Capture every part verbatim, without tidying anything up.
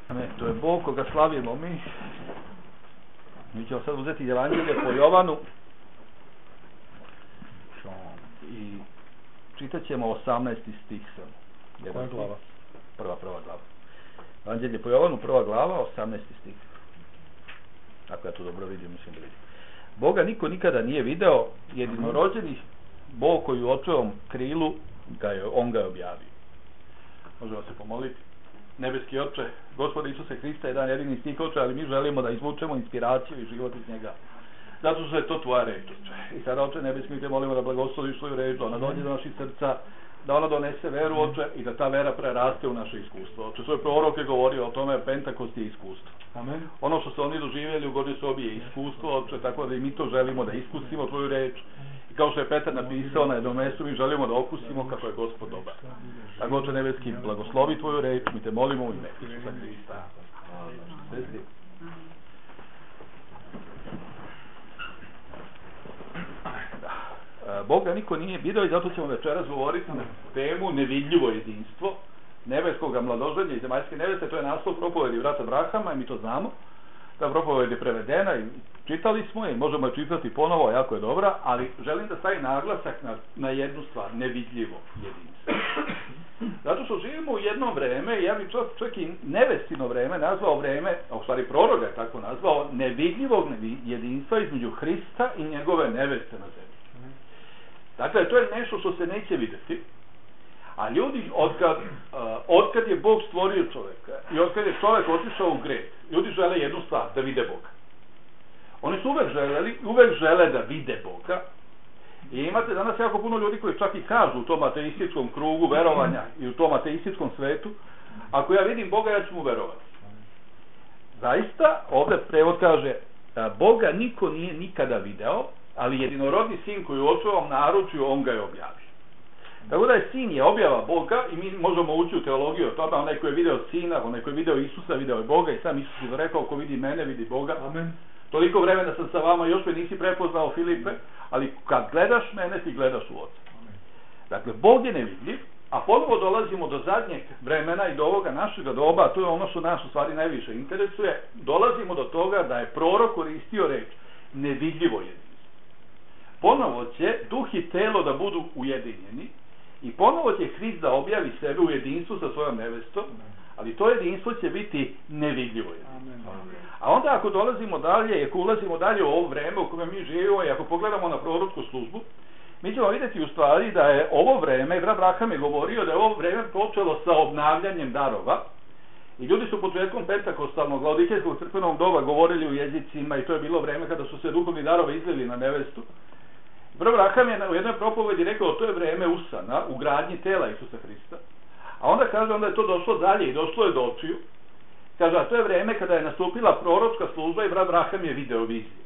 Ne, to je Bog koga slavimo mi. Mi ćemo sad uzeti Evanđelje po Jovanu i čitat ćemo osamnaesti stih samo. Koja glava? Prva, prva glava. Evanđelje po Jovanu, prva glava, osamnaesti stih. Ako ja to dobro vidim, mislim da vidim. Boga niko nikada nije video, jedinorođeni Bog koji u očevom krilu, ga je, on ga je objavio. Možemo se pomoliti. Nebeski Oče, Gospode Isuse Hrista je dan jedini stih Oče, ali mi želimo da izvučemo inspiraciju i život iz njega. Zato što je to tvoja reč, Oče. I sada, Oče Nebeski, mi te molimo da blagosloviš svoju reč, da ona dođe do naših srca, da ona donese veru, Oče, i da ta vera preraste u naše iskustvo. Oče, svoj prorok je govorio o tome, Pentakost je iskustvo. Amen. Ono što su oni doživjeli u godini sobi je iskustvo, Oče, tako da i mi to želimo da iskusimo tvoju reč. I kao što je Petar napisao na jednom mjestu, mi želimo da okusimo kako je Gospod dobar. Tako, Oče Nebeski, blagoslovi tvoju reč, mi te molimo u ime Isusa Hrista. Boga niko nije video i zato ćemo večeras govoriti na temu nevidljivo jedinstvo nebeskog mladoženja i zemaljske neveste. To je naslov propovedi brata Brahama i mi to znamo. Ta propoved je prevedena i čitali smo je i možemo je čitati ponovo, jako je dobra, ali želim da stavim naglasak na, na jednu stvar, nevidljivo jedinstvo. Zato što živimo u jedno vreme, ja bih čak, čak i nevestino vreme nazvao vreme, a u stvari prorok je tako nazvao, nevidljivog jedinstva između Hrista i njegove neveste na zemlji. Dakle, to je nešto što se neće vidjeti, a ljudi, otkad, uh, otkad je Bog stvorio čovjeka i otkad je čovjek otišao u grijeh, ljudi žele jednu stvar, da vide Boga. Oni su uvek želeli, uvek žele da vide Boga. I imate danas jako puno ljudi koji čak i kažu u tom ateističkom krugu verovanja i u tom ateističkom svetu, ako ja vidim Boga, ja ću mu verovati. Zaista, ovdje prevod kaže, Boga niko nije nikada video, ali jedinorodni sin koji u očevom naručju, on ga je objavio. Tako da je sin je objava Boga i mi možemo ući u teologiju o tome, onaj koji je video sina, onaj koji je video Isusa, video je Boga i sam Isus je rekao, ko vidi mene, vidi Boga. Amen. Toliko vremena sam sa vama, još me nisi prepoznao, Filipe, ali kad gledaš mene, ti gledaš u oca. Dakle, Bog je nevidljiv, a ponovo dolazimo do zadnjeg vremena i do ovoga našega doba, a to je ono što nas u stvari najviše interesuje, dolazimo do toga da je prorok koristio reč nevidljivo jedinstvo. Ponovo će duh i telo da budu ujedinjeni i ponovo će Hrist da objavi sebe u jedinstvu sa svojom nevestom, ali to jedinstvo će biti nevidljivo jedinstvo. A onda ako dolazimo dalje, ako ulazimo dalje u ovo vreme u kojem mi živimo i ako pogledamo na proročku službu, mi ćemo vidjeti u stvari da je ovo vreme, brat Braham je govorio da je ovo vreme počelo sa obnavljanjem darova i ljudi su početkom pentakostalnog laodikejskog crkvenog doba govorili u jezicima i to je bilo vreme kada su se duhovni darovi izlili na nevestu. Brat Braham je u jednoj propovedi rekao to je vreme usana u gradnji tela Isusa Hrista. A onda kaže, onda je to došlo dalje i došlo je do očiju. Kaže, a to je vreme kada je nastupila proročka služba i brat Braham je video viziju.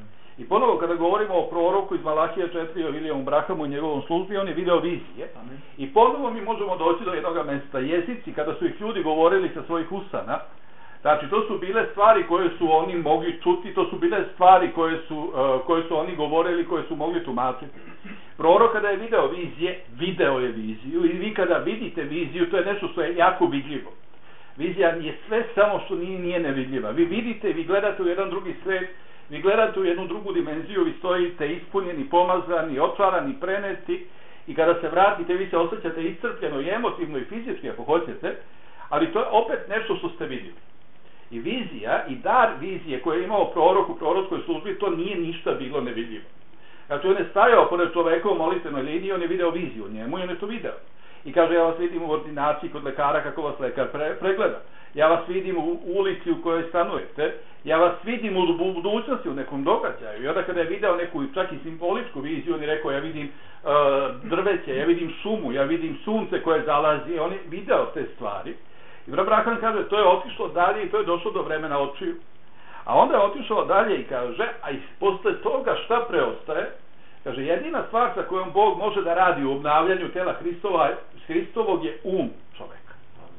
I ponovo kada govorimo o proroku iz Malahije četiri o Williamu Brahamu i njegovom službi, on je video vizije. Amen. I ponovo mi možemo doći do jednog mjesta. Jezici, kada su ih ljudi govorili sa svojih usana, znači to su bile stvari koje su oni mogli čuti, to su bile stvari koje su, uh, koje su oni govorili, koje su mogli tumačiti. Prorok kada je video vizije, video je viziju i vi kada vidite viziju, to je nešto što je jako vidljivo. Vizija je sve samo što nije, nije nevidljiva. Vi vidite, vi gledate u jedan drugi svet, vi gledate u jednu drugu dimenziju, vi stojite ispunjeni, pomazani, otvarani, preneti i kada se vratite vi se osjećate iscrpljeno i emotivno i fizički ako hoćete, ali to je opet nešto što ste vidjeli. I vizija i dar vizije koje je imao prorok u proročkoj službi, to nije ništa bilo nevidljivo. Znači on je stajao pored čoveka u molitvenoj liniji, on je video viziju njemu i on je to video. I kaže, ja vas vidim u ordinaciji kod lekara kako vas lekar pre, pregleda. Ja vas vidim u ulici u kojoj stanujete. Ja vas vidim u budućnosti u nekom događaju. I onda kada je video neku čak i simboličku viziju, on je rekao, ja vidim uh, drveće, ja vidim šumu, ja vidim sunce koje zalazi. On je video te stvari. I brat Braham kaže, to je otišlo dalje i to je došlo do vremena očiju. A onda je otišao dalje i kaže, a i posle toga šta preostaje? Kaže, jedina stvar sa kojom Bog može da radi u obnavljanju tela Hristova, Hristovog je um čoveka.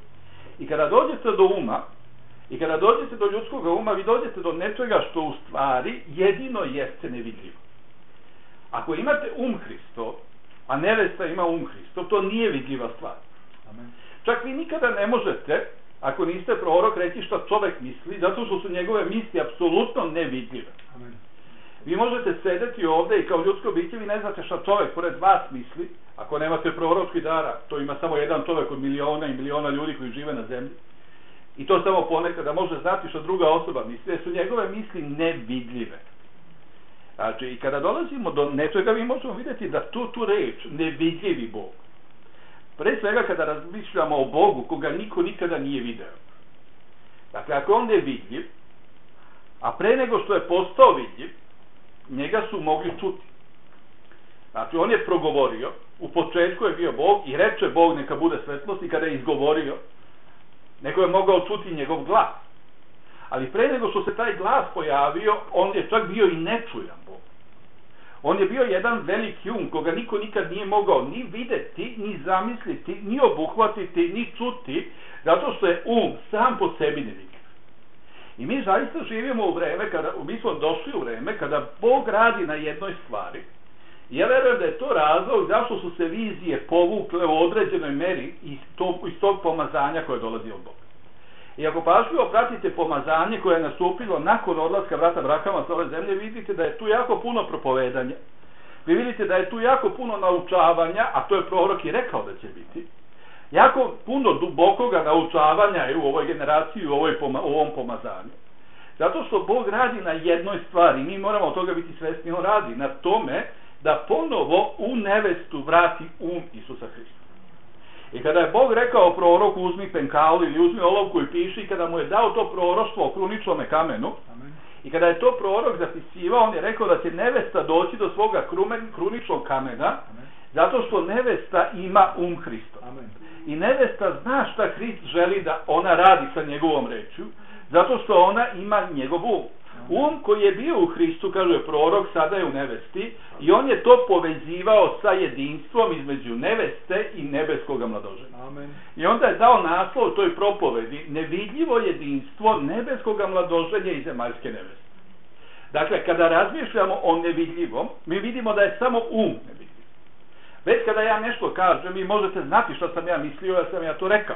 I kada dođete do uma, i kada dođete do ljudskog uma, vi dođete do nečega što u stvari jedino jeste nevidljivo. Ako imate um Hristov, a nevesta ima um Hristov, to nije vidljiva stvar. Amen. Čak vi nikada ne možete ako niste prorok, reći šta čovek misli, zato što su njegove misli apsolutno nevidljive. Amen. Vi možete sedeti ovde i kao ljudsko biće, vi ne znate šta čovek pored vas misli, ako nemate proročki dara, to ima samo jedan čovek od miliona i miliona ljudi koji žive na zemlji. I to samo ponekada može znati što druga osoba misli, jer su njegove misli nevidljive. Znači, i kada dolazimo do nečega, mi možemo vidjeti da tu, tu reč, nevidljivi Bog. Pre svega kada razmišljamo o Bogu, koga niko nikada nije video. Dakle, ako on je vidljiv, a pre nego što je postao vidljiv, njega su mogli čuti. Znači, on je progovorio, u početku je bio Bog i reče Bog neka bude svetlost, i kada je izgovorio, neko je mogao čuti njegov glas. Ali pre nego što se taj glas pojavio, on je čak bio i nečujan Bog. On je bio jedan veliki um, koga niko nikad nije mogao ni videti, ni zamisliti, ni obuhvatiti, ni čuti, zato što je um sam po sebi nevidljiv. I mi zaista živimo u vreme, kada, mi smo došli u vreme kada Bog radi na jednoj stvari. I ja verujem da je to razlog zašto su se vizije povukle u određenoj meri iz tog, iz tog pomazanja koje dolazi od Boga. I ako pažljivo pratite pomazanje koje je nastupilo nakon odlaska brata Brahama sa ove zemlje, vidite da je tu jako puno propovedanja. Vi vidite da je tu jako puno naučavanja, a to je prorok i rekao da će biti. Jako puno dubokoga naučavanja je u ovoj generaciji, u, ovoj poma, u ovom pomazanju. Zato što Bog radi na jednoj stvari, mi moramo od toga biti svesni, on radi na tome da ponovo u nevestu vrati um Isusa Hrista. I kada je Bog rekao proroku uzmi penkalu ili uzmi olovku i piši, i kada mu je dao to proroštvo o kruničnome kamenu, amen, i kada je to prorok zapisivao, on je rekao da će nevesta doći do svoga kruničnog kamena, amen, zato što nevesta ima um Hrista. Amen. I nevesta zna šta Hrist želi da ona radi sa njegovom rečju, zato što ona ima njegov um. Um koji je bio u Hristu, kaže prorok, sada je u nevesti, i on je to povezivao sa jedinstvom između neveste i nebeskog mladoženja. Amen. I onda je dao naslov toj propovedi nevidljivo jedinstvo nebeskog mladoženja i zemaljske neveste. Dakle, kada razmišljamo o nevidljivom, mi vidimo da je samo um nevidljiv. Već kada ja nešto kažem, vi možete znati što sam ja mislio, ja sam ja to rekao.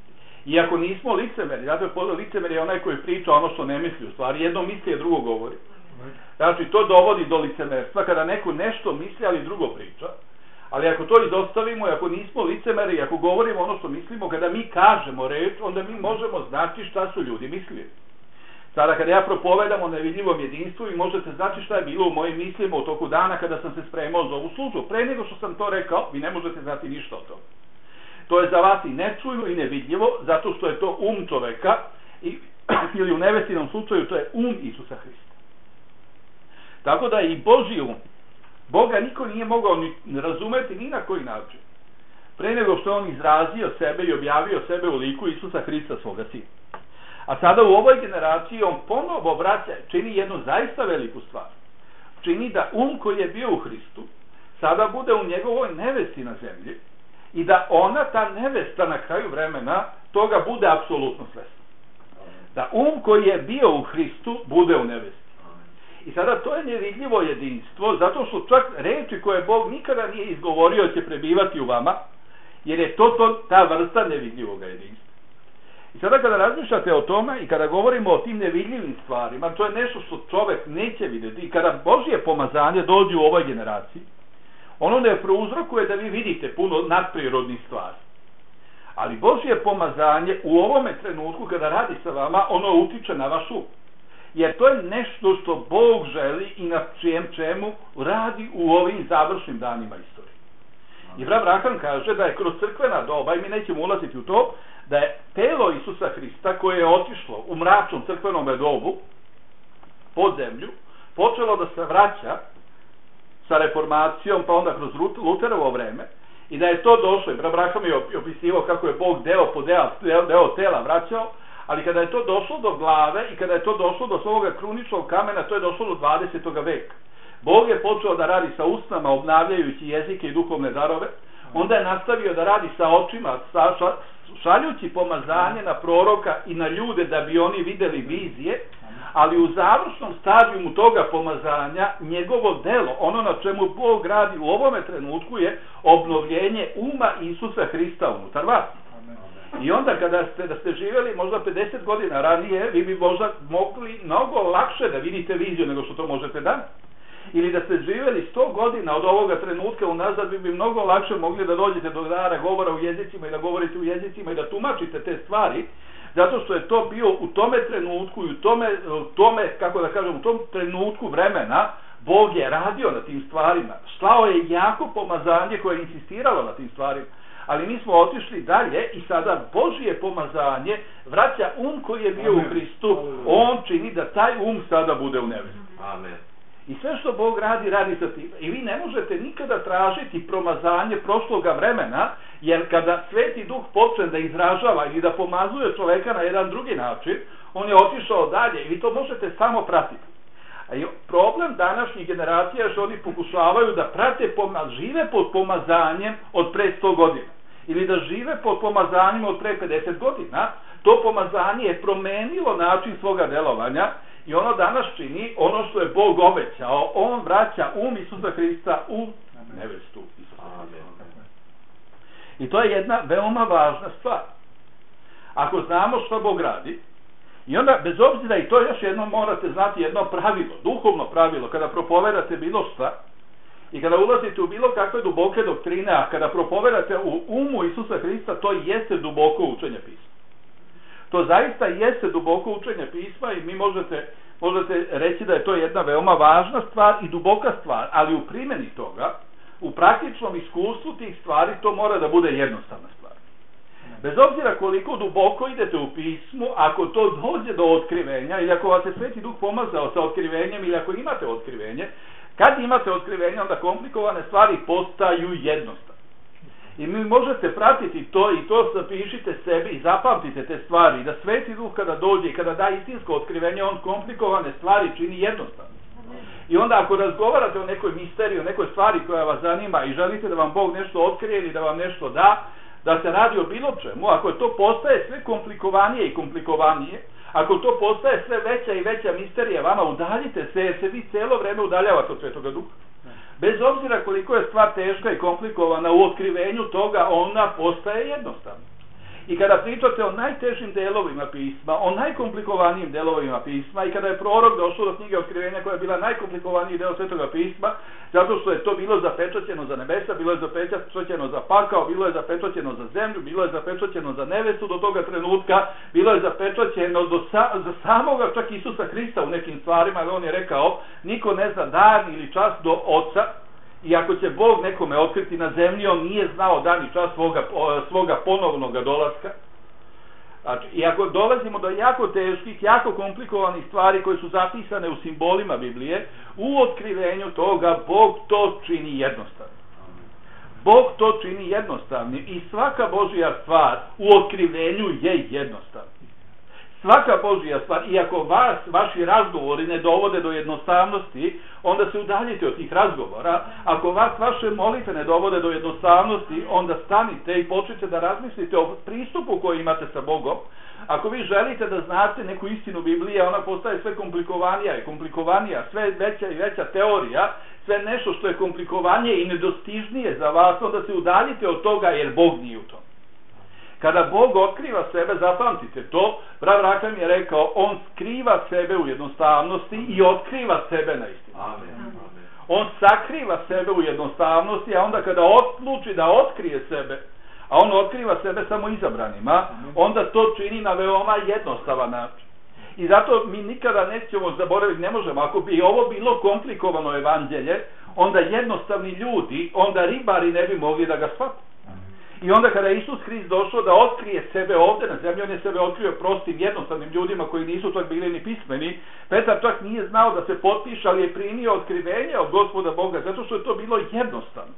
Iako nismo licemeri, zato je licemer je onaj koji priča ono što ne misli u stvari, jedno misli, a drugo govori. Znači, to dovodi do licemerstva, kada neko nešto misli, ali drugo priča. Ali ako to izostavimo, i ako nismo licemeri, i ako govorimo ono što mislimo, kada mi kažemo reč, onda mi možemo znati šta su ljudi mislili. Sada, kada ja propovedam o nevidljivom jedinstvu, vi možete znati šta je bilo u mojim mislima u toku dana kada sam se spremao za ovu službu. Pre nego što sam to rekao, vi ne možete znati ništa o tome. To je za vas i nečujno i nevidljivo, zato što je to um čoveka, i, ili u nevestinom slučaju to je um Isusa Hrista. Tako da i Božji um, Boga niko nije mogao ni razumeti ni na koji način, pre nego što on izrazio sebe i objavio sebe u liku Isusa Hrista, svoga sina. A sada u ovoj generaciji on ponovo vraća, čini jednu zaista veliku stvar. Čini da um koji je bio u Hristu sada bude u njegovoj nevesti na zemlji, i da ona, ta nevesta na kraju vremena, toga bude apsolutno svesna. Da um koji je bio u Hristu bude u nevesti. I sada to je nevidljivo jedinstvo, zato što čak reči koje Bog nikada nije izgovorio će prebivati u vama, jer je to, to ta vrsta nevidljivog jedinstva. I sada kada razmišljate o tome i kada govorimo o tim nevidljivim stvarima, to je nešto što čovek neće vidjeti, i kada Božje pomazanje dođe u ovoj generaciji, ono ne prouzrokuje da vi vidite puno nadprirodnih stvari. Ali Božje pomazanje u ovome trenutku kada radi sa vama, ono utiče na vaš um. Jer to je nešto što Bog želi i na čijem čemu radi u ovim završnim danima istorije. I brat Braham kaže da je kroz crkvena doba, i mi nećemo ulaziti u to, da je telo Isusa Hrista koje je otišlo u mračnom crkvenom dobu pod zemlju, počelo da se vraća sa reformacijom, pa onda kroz Luterovo vreme, i da je to došlo, i brat Braham je opisivao kako je Bog deo po deo, deo tela vraćao, ali kada je to došlo do glave i kada je to došlo do svoga kruničnog kamena, to je došlo do dvadesetog veka. Bog je počeo da radi sa usnama, obnavljajući jezike i duhovne darove, onda je nastavio da radi sa očima, sa, šaljući pomazanje na proroka i na ljude da bi oni videli vizije, ali u završnom stadijumu toga pomazanja njegovo delo, ono na čemu Bog radi u ovome trenutku, je obnovljenje uma Isusa Hrista unutar vas. I onda kada ste, da ste živjeli možda pedeset godina ranije, vi bi možda mogli mnogo lakše da vidite viziju nego što to možete danas. Ili da ste živjeli sto godina od ovoga trenutka unazad, vi bi mnogo lakše mogli da dođete do dana govora u jezicima i da govorite u jezicima i da tumačite te stvari, zato što je to bio u tome trenutku i u tome, u tome, kako da kažem, u tom trenutku vremena Bog je radio na tim stvarima. Slao je jako pomazanje koje je insistiralo na tim stvarima. Ali mi smo otišli dalje i sada Božje pomazanje vraća um koji je bio Amen. U Hristu. On čini da taj um sada bude u nebesu. Amen. I sve što Bog radi, radi sa tim. I vi ne možete nikada tražiti promazanje prošloga vremena, jer kada Sveti Duh počne da izražava ili da pomazuje čoveka na jedan drugi način, on je otišao dalje i vi to možete samo pratiti. A problem današnjih generacija je što oni pokušavaju da prate, pomaz, žive pod pomazanjem od pre sto godina. Ili da žive pod pomazanjem od pre pedeset godina. To pomazanje je promenilo način svoga delovanja i ono danas čini ono što je Bog obećao. On vraća um Isusa Hrista u nevestu Isusa Hrista. I to je jedna veoma važna stvar. Ako znamo što Bog radi, i onda, bez obzira, i to još jedno morate znati, jedno pravilo, duhovno pravilo, kada propovedate bilo šta, i kada ulazite u bilo kakve duboke doktrine, a kada propovedate u umu Isusa Hrista, to jeste duboko učenje pisma. To zaista jeste duboko učenje pisma i mi možete, možete reći da je to jedna veoma važna stvar i duboka stvar, ali u primjeni toga, u praktičnom iskustvu tih stvari, to mora da bude jednostavna stvar. Bez obzira koliko duboko idete u pismu, ako to dođe do otkrivenja ili ako vas je Sveti Duh pomazao sa otkrivenjem ili ako imate otkrivenje, kad imate otkrivenje, onda komplikovane stvari postaju jednostavne. I mi možete pratiti to i to zapišite sebi i zapamtite te stvari, da Sveti Duh kada dođe i kada da istinsko otkrivenje, on komplikovane stvari čini jednostavno. I onda ako razgovarate o nekoj misteriji, o nekoj stvari koja vas zanima i želite da vam Bog nešto otkrije ili da vam nešto da, da se radi o bilo čemu, ako to postaje sve komplikovanije i komplikovanije, ako to postaje sve veća i veća misterija vama, udaljite se, jer se vi cijelo vreme udaljavate od Svetoga Duha. Bez obzira koliko je stvar teška i komplikovana, u otkrivenju toga ona postaje jednostavna. I kada pričate o najtežim delovima pisma, o najkomplikovanijim delovima pisma, i kada je prorok došao do knjige Otkrivenja koja je bila najkomplikovaniji deo Svetoga pisma, zato što je to bilo zapečaćeno za nebesa, bilo je zapečaćeno za pakao, bilo je zapečaćeno za zemlju, bilo je zapečaćeno za nevestu do toga trenutka, bilo je zapečaćeno do sa, za samoga čak Isusa Hrista u nekim stvarima, jer on je rekao, niko ne zna dan ili čas do Oca, i ako će Bog nekome otkriti na zemlji, on nije znao dan i čas svoga, svoga ponovnog dolaska. Znači, i ako dolazimo do jako teških, jako komplikovanih stvari koje su zapisane u simbolima Biblije, u otkrivenju toga Bog to čini jednostavnim. Bog to čini jednostavnim i svaka Božja stvar u otkrivenju je jednostavna. Svaka Božja stvar, i ako vas, vaši razgovori ne dovode do jednostavnosti, onda se udaljite od tih razgovora. Ako vas vaše molitve ne dovode do jednostavnosti, onda stanite i počnite da razmislite o pristupu koji imate sa Bogom. Ako vi želite da znate neku istinu Biblije, ona postaje sve komplikovanija i komplikovanija, sve veća i veća teorija, sve nešto što je komplikovanije i nedostižnije za vas, onda se udaljite od toga jer Bog nije u tom. Kada Bog otkriva sebe, zapamtite to, Brav Rakam je rekao, on skriva sebe u jednostavnosti i otkriva sebe na istinu. Amen. On sakriva sebe u jednostavnosti, a onda kada odluči da otkrije sebe, a on otkriva sebe samo izabranima, onda to čini na veoma jednostavan način. I zato mi nikada nećemo zaboraviti, ne možemo, ako bi ovo bilo komplikovano evanđelje, onda jednostavni ljudi, onda ribari ne bi mogli da ga shvate. I onda kada je Isus Hrist došao da otkrije sebe ovdje na zemlji, on je sebe otkrio prostim, jednostavnim ljudima koji nisu čak bili ni pismeni. Petar čak nije znao da se potpiše, ali je primio otkrivenje od Gospoda Boga, zato što je to bilo jednostavno.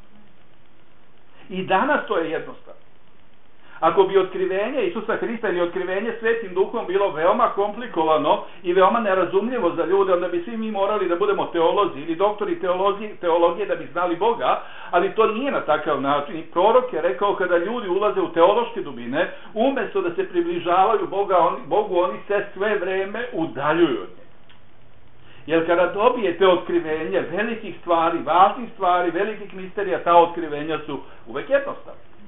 I danas to je jednostavno. Ako bi otkrivenje Isusa Hrista ili otkrivenje Svetim Duhom bilo veoma komplikovano i veoma nerazumljivo za ljude, onda bi svi mi morali da budemo teolozi ili doktori teologije, teologije da bi znali Boga, ali to nije na takav način. I prorok je rekao, kada ljudi ulaze u teološke dubine, umjesto da se približavaju Boga, oni, Bogu, oni se sve vreme udaljuju od njega. Jer kada dobijete otkrivenje velikih stvari, važnih stvari, velikih misterija, ta otkrivenja su uvek jednostavna.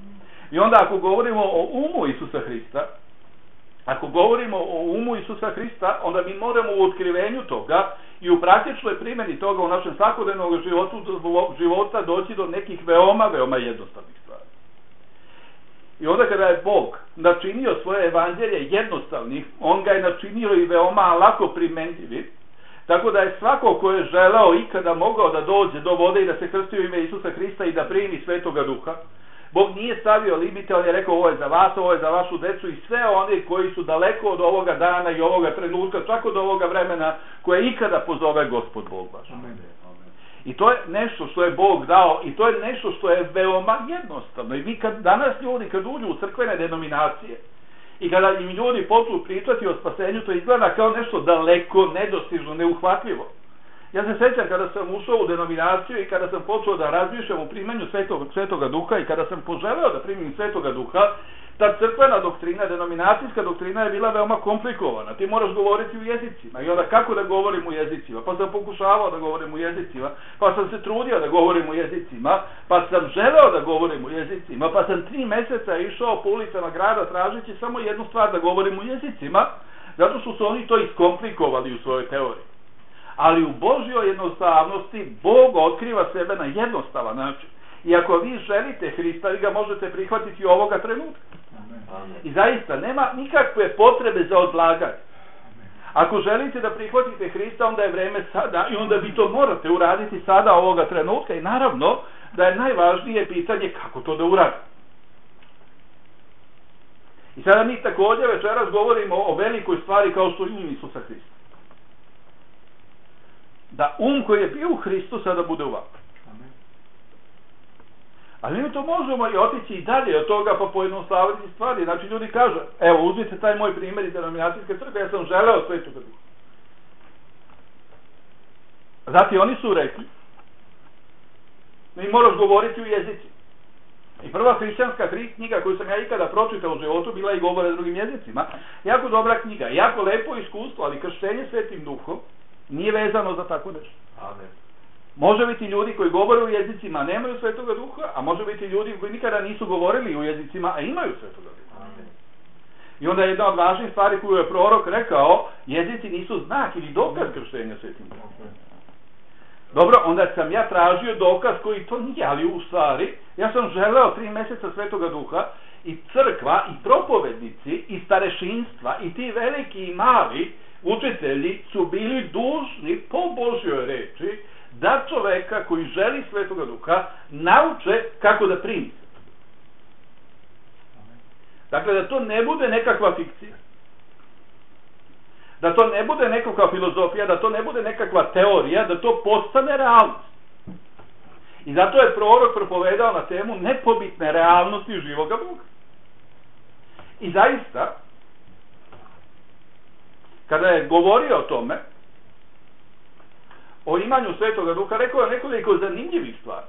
I onda ako govorimo o umu Isusa Hrista, ako govorimo o umu Isusa Hrista, onda mi moramo u otkrivenju toga i u praktičnoj primjeni toga u našem svakodnevnom životu, života doći do nekih veoma, veoma jednostavnih stvari. I onda kada je Bog načinio svoje evanđelje jednostavnih, on ga je načinio i veoma lako primenjivim, tako da je svako ko je želeo ikada mogao da dođe do vode i da se krsti u ime Isusa Hrista i da primi Svetoga Duha. Bog nije stavio limite, on je rekao ovo je za vas, ovo je za vašu decu i sve oni koji su daleko od ovoga dana i ovoga trenutka, čak od ovoga vremena koje ikada pozove Gospod Bog vaš. I to je nešto što je Bog dao i to je nešto što je veoma jednostavno. I vi kad danas ljudi kad uđu u crkvene denominacije i kada im ljudi počnu pričati o spasenju, to izgleda kao nešto daleko, nedostižno, neuhvatljivo. Ja se sjećam kada sam ušao u denominaciju i kada sam počeo da razmišljam o primanju Svetog, Svetoga Duha i kada sam poželeo da primim Svetoga Duha, ta crkvena doktrina, denominacijska doktrina je bila veoma komplikovana. Ti moraš govoriti u jezicima i onda kako da govorim u jezicima? Pa sam pokušavao da govorim u jezicima, pa sam se trudio da govorim u jezicima, pa sam želeo da govorim u jezicima, pa sam tri meseca išao po ulicama grada tražeći samo jednu stvar, da govorim u jezicima, zato što su oni to iskomplikovali u svojoj teoriji. Ali u Božjoj jednostavnosti Bog otkriva sebe na jednostavan način. I ako vi želite Hrista, vi ga možete prihvatiti ovoga trenutka. Amen. I zaista, nema nikakve potrebe za odlaganje. Ako želite da prihvatite Hrista, onda je vreme sada i onda vi to morate uraditi sada ovoga trenutka. I naravno da je najvažnije pitanje kako to da uradite. I sada mi također večeras govorimo o velikoj stvari kao što je um Isusa Hrista. Da um koji je bio u Hristu sada bude u vama. Ali mi to možemo i otići i dalje od toga pa pojednostaviti stvari. Znači ljudi kažu, evo uzmite taj moj primjer iz denominacijske crkve, ja sam želeo Svetoga Duha. Zatim oni su rekli, mi moraš govoriti u jezici. I prva hrišćanska knjiga koju sam ja ikada pročitao u životu bila i govore drugim jezicima. Jako dobra knjiga, jako lepo iskustvo, ali krštenje Svetim Duhom nije vezano za tako nešto. Amen. Može biti ljudi koji govore u jezicima, a nemaju Svetoga Duha, a može biti ljudi koji nikada nisu govorili u jezicima, a imaju Svetoga Duha. Amen. I onda je jedna od važnih stvari koju je prorok rekao, jezici nisu znak ili dokaz krštenja Svetim Duhom. Dobro, onda sam ja tražio dokaz koji to nije, ali u stvari, ja sam želeo tri mjeseca Svetoga Duha i crkva, i propovednici, i starešinstva, i ti veliki i mali učitelji su bili dužni po Božjoj reči da čoveka koji želi Svetoga Duha nauče kako da primi. Dakle, da to ne bude nekakva fikcija. Da to ne bude nekakva filozofija, da to ne bude nekakva teorija, da to postane realnost. I zato je prorok propovedao na temu nepobitne realnosti živoga Boga. I zaista, kada je govorio o tome, o imanju Svetoga Duha, rekao je nekoliko zanimljivih stvari.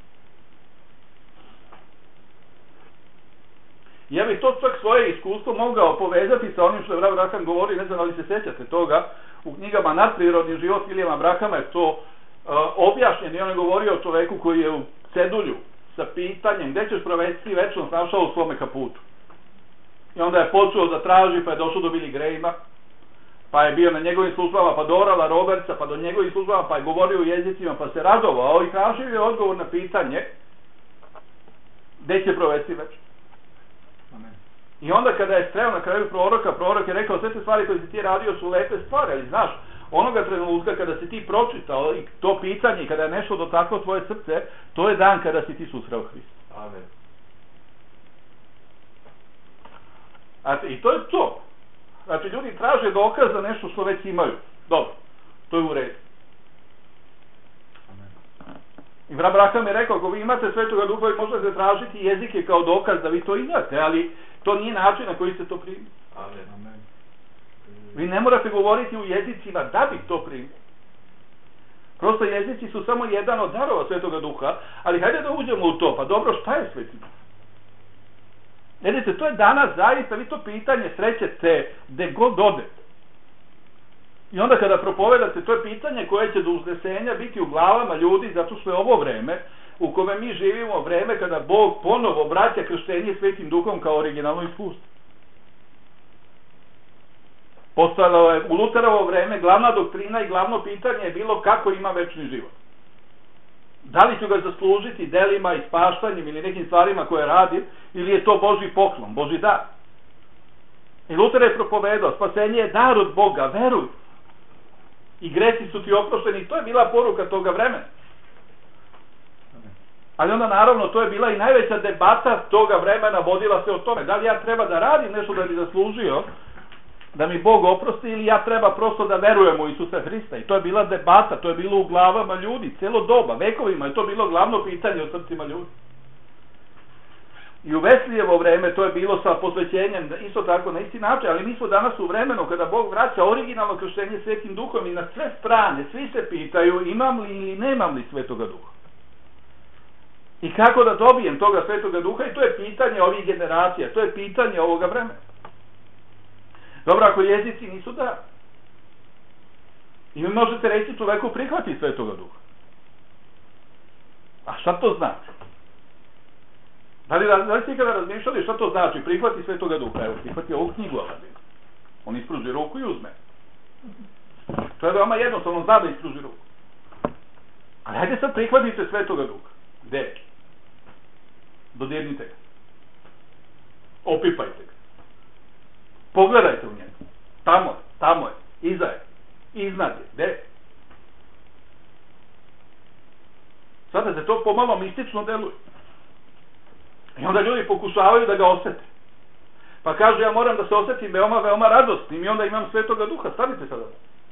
Ja bih to čak svoje iskustvo mogao povezati sa onim što je Braham govori, ne znam da li se sjećate toga, u knjigama Nadprirodni život Vilijama Brahama je to uh, objašnjeno i on je govorio o čoveku koji je u cedulju sa pitanjem gdje ćeš provesti večnost našao u svome kaputu. I onda je počeo da traži, pa je došao do Billy Grahama, pa je bio na njegovim službama, pa do Orala Robertsa, pa do njegovih službama, pa je govorio u jezicima, pa se radovao i tražio je odgovor na pitanje gdje će provesti večnost. I onda kada je streo na kraju proroka, prorok je rekao sve te stvari koje si ti radio su lepe stvari, ali znaš, onoga trenutka kada si ti pročitao i to pitanje i kada je nešto dotaklo tvoje srce, to je dan kada si ti susreo Hrista. Amen. Znači, i to je to. Znači, ljudi traže dokaz za nešto što već imaju. Dobro, to je u redu. I Braham je rekao, ako vi imate Svetoga Duha, vi možete tražiti jezike kao dokaz da vi to imate, ali to nije način na koji se to primi. Amen. Vi ne morate govoriti u jezicima da bi to primili. Prosto jezici su samo jedan od darova Svetoga Duha, ali hajde da uđemo u to. Pa dobro, šta je Sveti Duh? Vidite, to je danas zaista, vi to pitanje srećete gde god odete. I onda kada propovedate, to je pitanje koje će do uznesenja biti u glavama ljudi, zato što je ovo vreme u kome mi živimo, vreme kada Bog ponovo vraća krštenje Svetim Duhom kao originalno iskustvo. Postalo je u Luterovo vreme glavna doktrina i glavno pitanje je bilo kako ima večni život. Da li ću ga zaslužiti delima, ispaštanjem ili nekim stvarima koje radim, ili je to Božji poklon, Božji dar. I Luter je propovedao, spasenje je dar od Boga, veruj. I gresi su ti oprošteni, to je bila poruka toga vremena. Ali onda naravno to je bila i najveća debata toga vremena, vodila se o tome, da li ja treba da radim nešto da bi zaslužio, da mi Bog oprosti, ili ja treba prosto da verujem u Isusa Hrista. I to je bila debata, to je bilo u glavama ljudi, celo doba, vekovima je to bilo glavno pitanje u srcima ljudi. I u Veslijevo vreme to je bilo sa posvećenjem, isto tako na isti način, ali mi smo danas u vremenu kada Bog vraća originalno krštenje Svetim Duhom i na sve strane, svi se pitaju imam li ili nemam li Svetoga Duha. I kako da dobijem toga Svetoga Duha, i to je pitanje ovih generacija, to je pitanje ovoga vremena. Dobro, ako jezici nisu da. I vi možete reći čoveku prihvati Svetoga Duha. A šta to znači? Da li, da li ste ikada razmišljali šta to znači prihvati Svetoga Duha? Evo, prihvati ovu knjigu Aladina. On ispruži ruku i uzme. To je veoma jednostavno, zna da ispruži ruku. Ali hajde sad prihvatite Svetoga Duha. Gde je? Dodirnite ga. Opipajte ga. Pogledajte u njega. Tamo je, tamo je, iza je, iznad je, gde je? Sada se to pomalo mistično deluje. I onda ljudi pokušavaju da ga osete. Pa kažu, ja moram da se osetim veoma, veoma radosnim i onda imam Svetoga Duha. Stavite sada.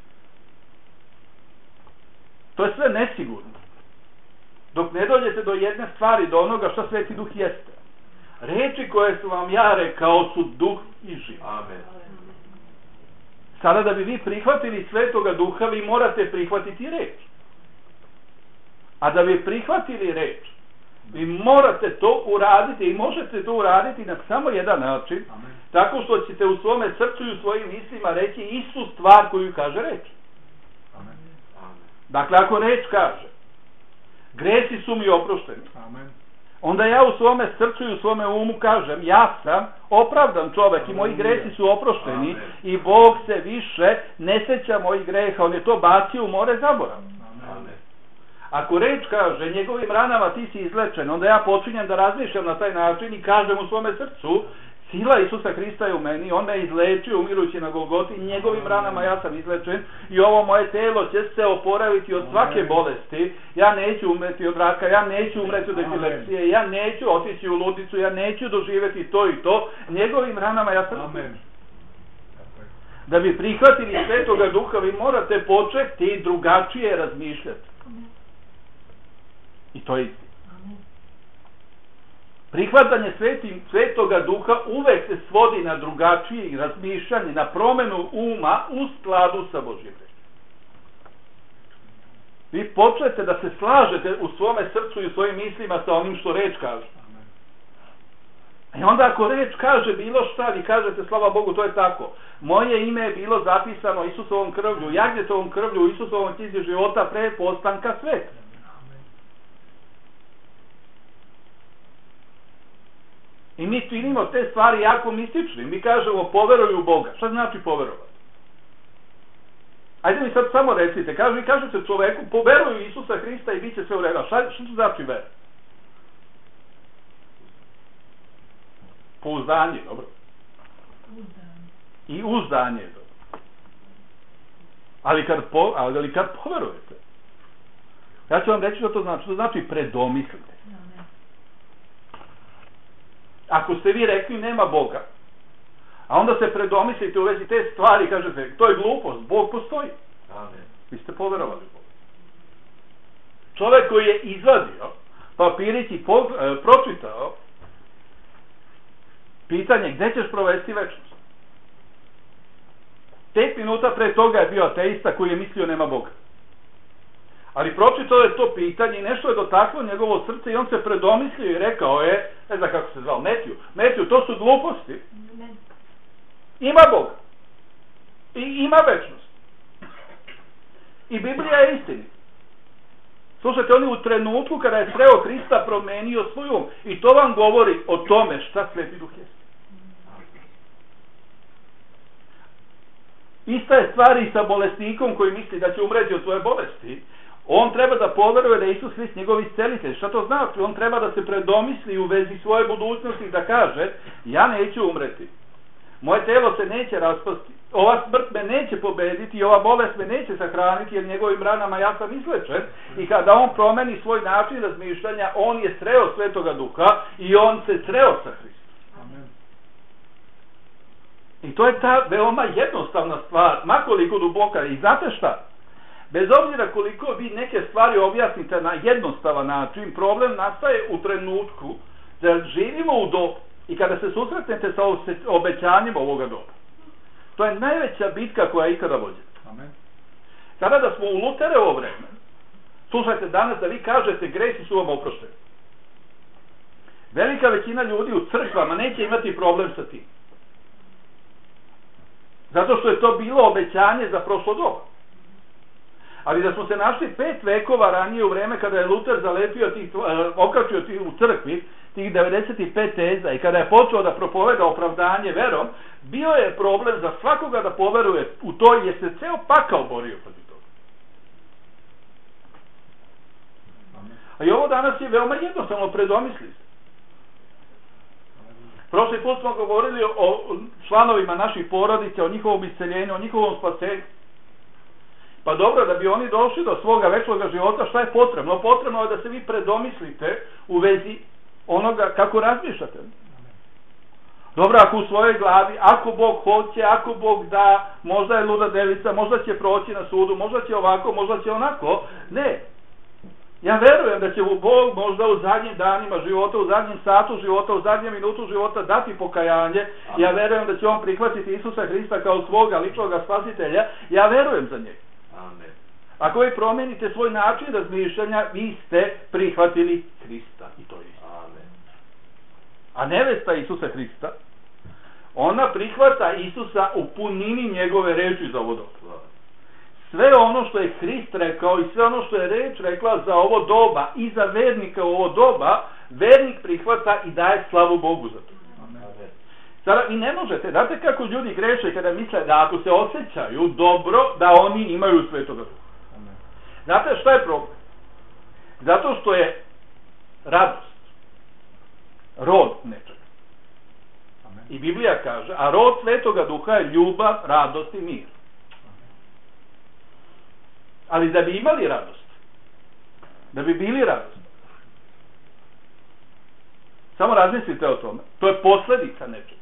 To je sve nesigurno. Dok ne dođete do jedne stvari, do onoga šta Sveti Duh jeste. Reči koje su vam ja rekao su duh i život. Amen. Sada da bi vi prihvatili Svetoga Duha, vi morate prihvatiti reč. A da bi prihvatili reč, vi morate to uraditi i možete to uraditi na samo jedan način. Amen. Tako što ćete u svome srcu i u svojim mislima reći istu stvar koju kaže reč. Amen. Dakle, ako reč kaže gresi su mi oprošteni, amen, onda ja u svome srcu i u svome umu kažem ja sam opravdan čovek, amen, i moji gresi su oprošteni, amen, i Bog se više ne seća mojih greha, on je to bacio u more zaborava. Ako reč kaže njegovim ranama ti si izlečen, onda ja počinjem da razmišljam na taj način i kažem u svome srcu sila Isusa Hrista je u meni, on me izlečio umirujući na Golgoti, njegovim ranama ja sam izlečen i ovo moje telo će se oporaviti od svake bolesti, ja neću umreti od raka, ja neću umreti od epilepsije, ja neću otići u ludicu, ja neću doživjeti to i to, njegovim ranama ja sam izlečen. Da bi prihvatili Svetoga Duha, vi morate početi drugačije razmišljati. I to je istina. Prihvatanje svetim, Svetoga Duha uvek se svodi na drugačije razmišljanje, na promenu uma u skladu sa Božjim rečima. Vi počnete da se slažete u svome srcu i u svojim mislima sa onim što reč kaže. I onda ako reč kaže bilo šta, vi kažete slava Bogu, to je tako. Moje ime je bilo zapisano Isusovom krvlju, jagnjetovom krvlju, Isusovom knjizi života pre postanka sveta. I mi činimo te stvari jako mistični. Mi kažemo poveruj u Boga. Šta znači poverovati? Ajde mi sad samo recite. Kaže, vi kažete čoveku poveruj u Isusa Hrista i bit će sve u redu. Šta, šta znači vera? Pouzdanje, dobro. I uzdanje, dobro. Ali kad, po, ali kad poverujete, ja ću vam reći što to znači. To znači predomislite. Ako ste vi rekli nema Boga, a onda se predomislite u vezi te stvari, kažete, to je glupost, Bog postoji. Amen. Vi ste poverovali Bogu. Čovek koji je izvadio papirić i po, e, pročitao pitanje gde ćeš provesti večnost. Pet minuta pre toga je bio ateista koji je mislio nema Boga. Ali pročitao je to pitanje i nešto je dotaklo njegovo srce i on se predomislio i rekao je, ne znam kako se zvao, Metju, Metju, to su gluposti. Ima Boga. I ima večnost. I Biblija je istinita. Slušajte, on je u trenutku kada je sreo Hrista promenio svoj um. I to vam govori o tome šta Sveti Duh je. Ista je stvar i sa bolesnikom koji misli da će umreći od svoje bolesti. On treba da poveruje da je Isus Hrist njegov iscelitelj. Šta to znači? On treba da se predomisli u vezi svoje budućnosti i da kaže, ja neću umreti. Moje telo se neće raspasti. Ova smrt me neće pobediti i ova bolest me neće sahraniti, jer njegovim ranama ja sam izlečen. I kada on promeni svoj način razmišljanja, on je sreo Svetoga Duha i on se sreo sa Hristom. Amen. I to je ta veoma jednostavna stvar, makoliko duboka. I znate šta? Bez obzira koliko vi neke stvari objasnite na jednostavan način, problem nastaje u trenutku da živimo u dobu i kada se susretnete sa obećanjima ovoga doba. To je najveća bitka koja je ikada vođena. Amen. Kada da smo u Luterovo vreme, slušajte danas da vi kažete gresi su vam oprošteni. Velika većina ljudi u crkvama neće imati problem sa tim. Zato što je to bilo obećanje za prošlo doba. Ali da smo se našli pet vekova ranije u vreme kada je Luter zalepio tih, okačio tih u crkvi, tih devedeset pet teza i kada je počeo da propoveda opravdanje verom, bio je problem za svakoga da poveruje u to jer se ceo pakao borio protiv toga. A i ovo danas je veoma jednostavno, predomisli se. Prošli put smo govorili o članovima naših porodica, o njihovom isceljenju, o njihovom spasenju. Pa dobro, da bi oni došli do svoga večnoga života, šta je potrebno? Potrebno je da se vi predomislite u vezi onoga kako razmišljate. Dobro, ako u svojoj glavi, ako Bog hoće, ako Bog da, možda je luda devica, možda će proći na sudu, možda će ovako, možda će onako. Ne. Ja verujem da će Bog možda u zadnjim danima života, u zadnjem satu života, u zadnjem minutu života dati pokajanje. Amen. Ja verujem da će on prihvatiti Isusa Hrista kao svoga ličnog spasitelja. Ja verujem za njega. Amen. Ako vi promenite svoj način razmišljanja, vi ste prihvatili Hrista i to je isto. Amen. A nevesta Isusa Hrista, ona prihvata Isusa u punini njegove reči za ovo doba. Sve ono što je Hrist rekao i sve ono što je reč rekla za ovo doba i za vernika u ovo doba, vernik prihvata i daje slavu Bogu za to. Amen. Sada vi ne možete, znate kako ljudi greše kada misle da ako se osjećaju dobro, da oni imaju Svetoga Duha. Znate šta je problem? Zato što je radost rod nečega. Amen. I Biblija kaže, a rod Svetoga Duha je ljubav, radost i mir. Ali da bi imali radost, da bi bili radosni, samo razmislite o tome. To je posledica nečega.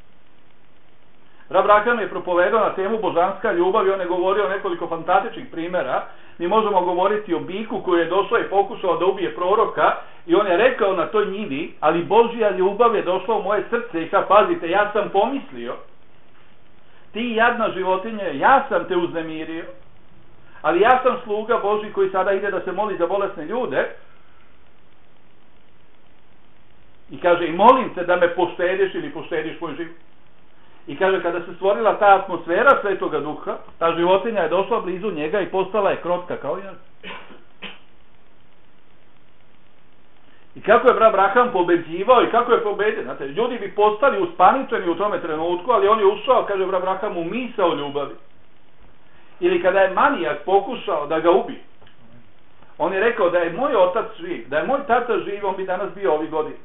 Rab Raham je propovedao na temu božanska ljubav i on je govorio o nekoliko fantastičnih primjera. Mi možemo govoriti o biku koji je došao i pokušao da ubije proroka i on je rekao na toj njivi, ali Božja ljubav je došla u moje srce i sad pazite, ja sam pomislio, ti jadna životinje, ja sam te uznemirio, ali ja sam sluga Božji koji sada ide da se moli za bolesne ljude i kaže, i molim te da me poštediš ili poštediš moj život. I kaže, kada se stvorila ta atmosfera Svetoga Duha, ta životinja je došla blizu njega i postala je krotka kao ja. I kako je Rab Raham pobeđivao i kako je pobedio. Znate, ljudi bi postali uspaničeni u tome trenutku, ali on je ušao, kaže Rab Raham, u misao ljubavi. Ili kada je manijak pokušao da ga ubije, on je rekao da je moj otac živ, da je moj tata živ, on bi danas bio ovih godina.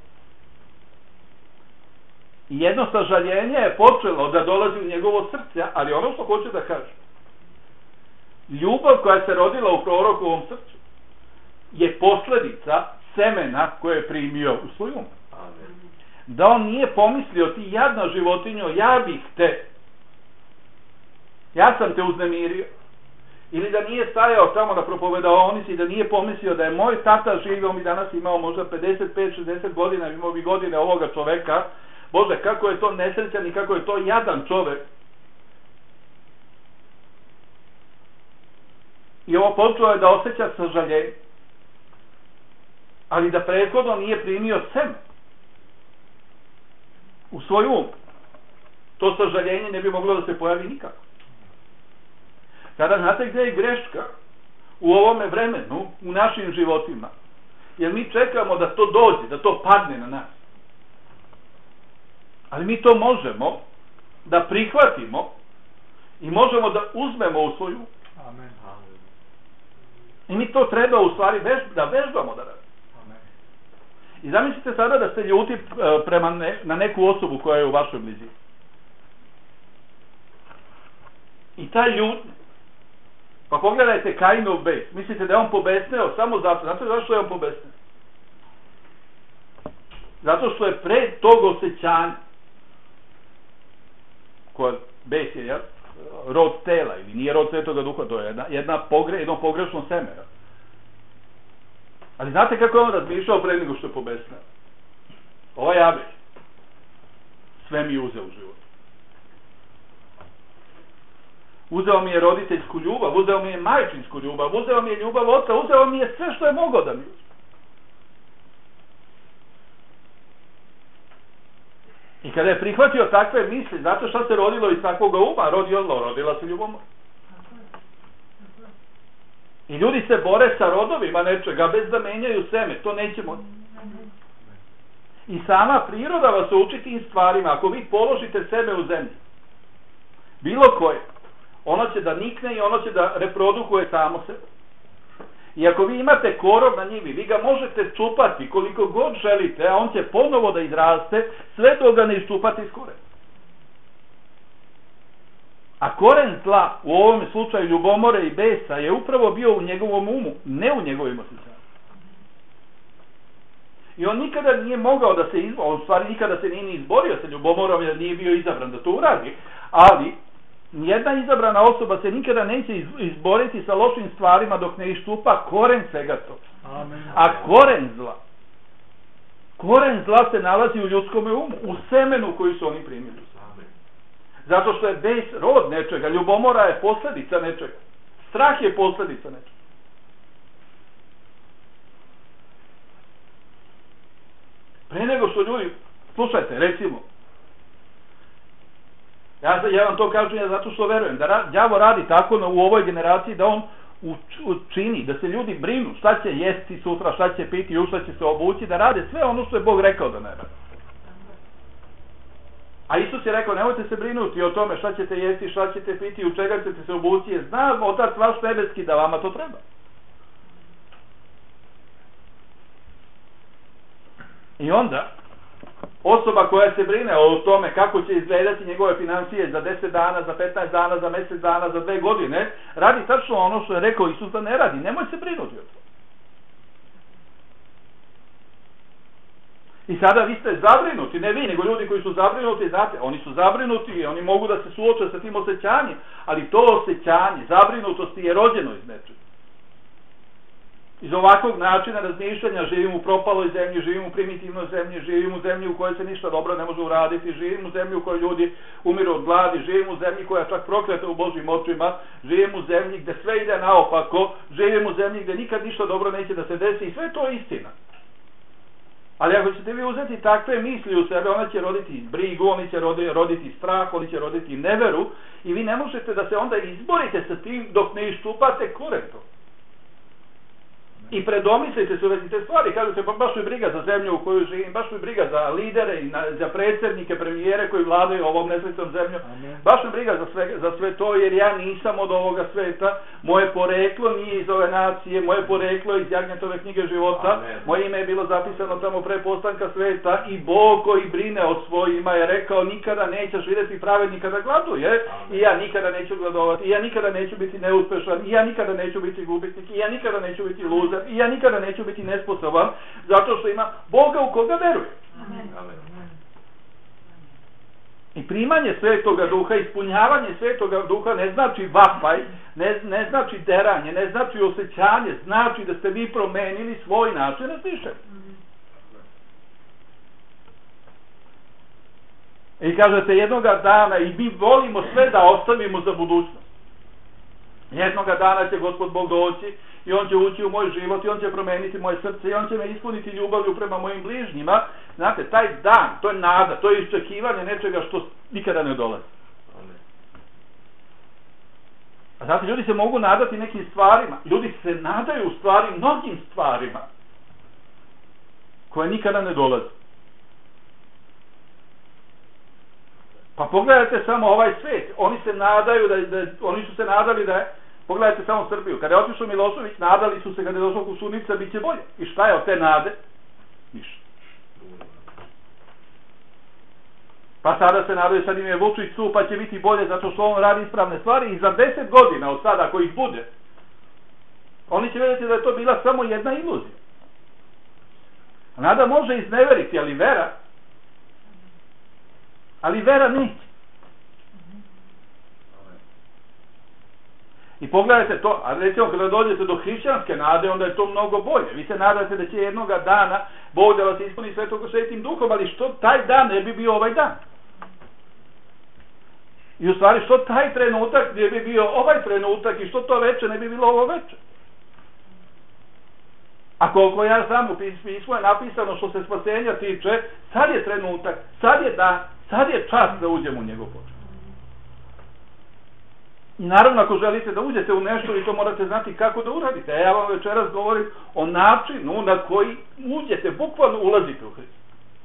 I jedno sažaljenje je počelo da dolazi u njegovo srce, ali ono što hoće da kaže, ljubav koja se rodila u prorokovom srcu je posledica semena koje je primio u svoj um. Da on nije pomislio, ti jadna životinjo, ja bih te, ja sam te uznemirio, ili da nije stajao tamo da propovedaonici i da nije pomislio da je moj tata živ, on bi danas imao možda pedeset pet šezdeset godina, imao bi godine ovoga čoveka. Bože, kako je to nesrećan i kako je to jadan čovek. I ovo počeo je da osjeća sažaljenje. Ali da prethodno nije primio seme u svoj um. To sažaljenje ne bi moglo da se pojavi nikako. Kada znate gdje je greška? u ovome vremenu, u našim životima. Jer mi čekamo da to dođe, da to padne na nas. Ali mi to možemo da prihvatimo i možemo da uzmemo u svoju. Amen. I mi to treba u stvari vež, da vežbamo da radimo. I zamislite sada da ste ljuti prema ne, na neku osobu koja je u vašoj blizini. I taj ljutnja. Pa pogledajte Kainov bes. Mislite da je on pobesneo samo zato. Znate zašto je on pobesneo? Zato što je pre tog osjećanja, koja bes je, ja, rod tela, ili nije rod Svetoga Duha, to je jedna, jedna pogre, jedno pogrešno seme. Ali znate kako je on razmišljao pre nego što je pobesneo? Ovaj Abel sve mi je uzeo u život. Uzeo mi je roditeljsku ljubav, uzeo mi je majčinsku ljubav, uzeo mi je ljubav oca, uzeo mi je sve što je mogao da mi uzme. I kada je prihvatio takve misli, znate šta se rodilo iz takvog uma? Rodilo, rodila se ljubomora. I ljudi se bore sa rodovima nečega bez da menjaju seme. To nećemo. I sama priroda vas uči tim stvarima. Ako vi položite sebe u zemlji, bilo koje, ono će da nikne i ono će da reprodukuje samo sebe. I ako vi imate korov na njivi, vi ga možete čupati koliko god želite, a on će ponovo da izraste, sve dok ga ne iščupate iz korena. A koren zla, u ovom slučaju ljubomore i besa, je upravo bio u njegovom umu, ne u njegovim osjećanjima. I on nikada nije mogao da se izbori, on stvari nikada se nije ni izborio sa ljubomorom, jer nije bio izabran da to uradi, ali nijedna izabrana osoba se nikada neće izboriti sa lošim stvarima dok ne iščupa koren svega toga. A koren zla, koren zla se nalazi u ljudskom umu, u semenu koju su oni primili. Zato što je bes rod nečega, ljubomora je posljedica nečega, strah je posljedica nečega. Pre nego što ljudi, slušajte, recimo, ja, ja vam to kažem ja zato što verujem, da ra, đavo radi tako na, u ovoj generaciji da on učini, da se ljudi brinu šta će jesti sutra, šta će piti, u šta će se obući, da rade sve ono što je Bog rekao da ne rade. A Isus je rekao, nemojte se brinuti o tome šta ćete jesti, šta ćete piti, u čega ćete se obući, jer zna Otac vaš nebeski da vama to treba. I onda, osoba koja se brine o tome kako će izgledati njegove financije za deset dana, za petnaest dana, za mjesec dana, za dve godine, radi tačno ono što je rekao Isus da ne radi. Nemoj se brinuti o to. I sada vi ste zabrinuti, ne vi, nego ljudi koji su zabrinuti, znate, oni su zabrinuti i oni mogu da se suoče sa tim osjećanjem, ali to osjećanje, zabrinutosti je rođeno iz nečega. Iz ovakvog načina razmišljanja živim u propaloj zemlji, živim u primitivnoj zemlji, živim u zemlji u kojoj se ništa dobro ne može uraditi, živim u zemlji u kojoj ljudi umiru od gladi, živim u zemlji koja je čak prokleta u Božjim očima, živim u zemlji gde sve ide naopako, živim u zemlji gde nikad ništa dobro neće da se desi i sve to je istina. Ali ako ćete vi uzeti takve misli u sebe, ona će roditi brigu, oni će roditi strah, oni će roditi neveru i vi ne možete da se onda izborite sa tim dok ne iščupate koren to. I predomislite se u vezi te stvari, kažete, pa baš mi briga za zemlju u kojoj živim, baš mi briga za lidere i na, za predsjednike, premijere koji vladaju ovom nesretnom zemljom, baš mi briga za sve, za sve to, jer ja nisam od ovoga sveta, moje poreklo nije iz ove nacije, moje poreklo je iz Jagnjetove knjige života, Amen. Moje ime je bilo zapisano tamo pre postanka sveta i Bog koji brine o svojima je rekao, nikada nećeš vidjeti pravednika da gladuje, Amen. I ja nikada neću gladovati, i ja nikada neću biti neuspešan, i ja nikada neću biti gubitnik, i ja nikada neću biti luzer, i ja nikada neću biti nesposoban, zato što ima Boga u koga veruje. Amen. I primanje Svetoga Duha, ispunjavanje Svetoga Duha ne znači vapaj, ne, ne znači deranje, ne znači osjećanje, znači da ste vi promenili svoj način razmišljanja. I kažete jednoga dana, i mi volimo sve da ostavimo za budućnost. Jednoga dana će Gospod Bog doći i on će ući u moj život i on će promeniti moje srce i on će me ispuniti ljubavlju prema mojim bližnjima. Znate, taj dan, to je nada, to je iščekivanje nečega što nikada ne dolazi. A zato ljudi se mogu nadati nekim stvarima. Ljudi se nadaju u stvari mnogim stvarima koje nikada ne dolaze. Pa pogledajte samo ovaj svijet. Oni se nadaju da, da oni su se nadali da je, pogledajte samo Srbiju. Kada je otišao Milošević, nadali su se kada je došao Koštunica bit će bolje. I šta je od te nade? Ništa. Pa sada se nadaju, sad im je Vučić tu, pa će biti bolje zato što on radi ispravne stvari i za deset godina od sada ako ih bude, oni će vidjeti da je to bila samo jedna iluzija. Nada može izneveriti, ali vera, ali vera neće. I pogledajte to, a recimo kada dođete do hrišćanske nade, onda je to mnogo bolje. Vi se nadate da će jednoga dana Bog da vas ispuni Svetog Svetim Duhom, ali što taj dan ne bi bio ovaj dan? I u stvari što taj trenutak ne bi bio ovaj trenutak i što to veče ne bi bilo ovo veče? A koliko ja znam u pismu je napisano što se spasenja tiče, sad je trenutak, sad je dan, sad je čas da uđemo u njegov počet. I naravno ako želite da uđete u nešto, vi to morate znati kako da uradite. A ja vam večeras govorim o načinu na koji uđete, bukvalno ulazite u Hrista.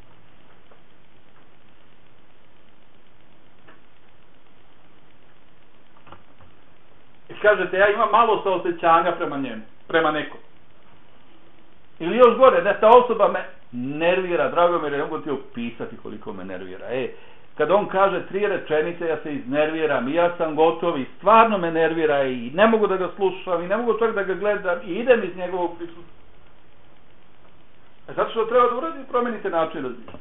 I kažete, ja imam malo saosećanja prema njemu, prema nekom. Ili još gore, da ta osoba me nervira, drago mi je, ne mogu ti opisati koliko me nervira. E, kada on kaže tri rečenice, ja se iznerviram i ja sam gotov i stvarno me nervira i ne mogu da ga slušam i ne mogu čak da ga gledam i idem iz njegovog prisustva. E, zato što treba da uradite, promenite način razmišljanja.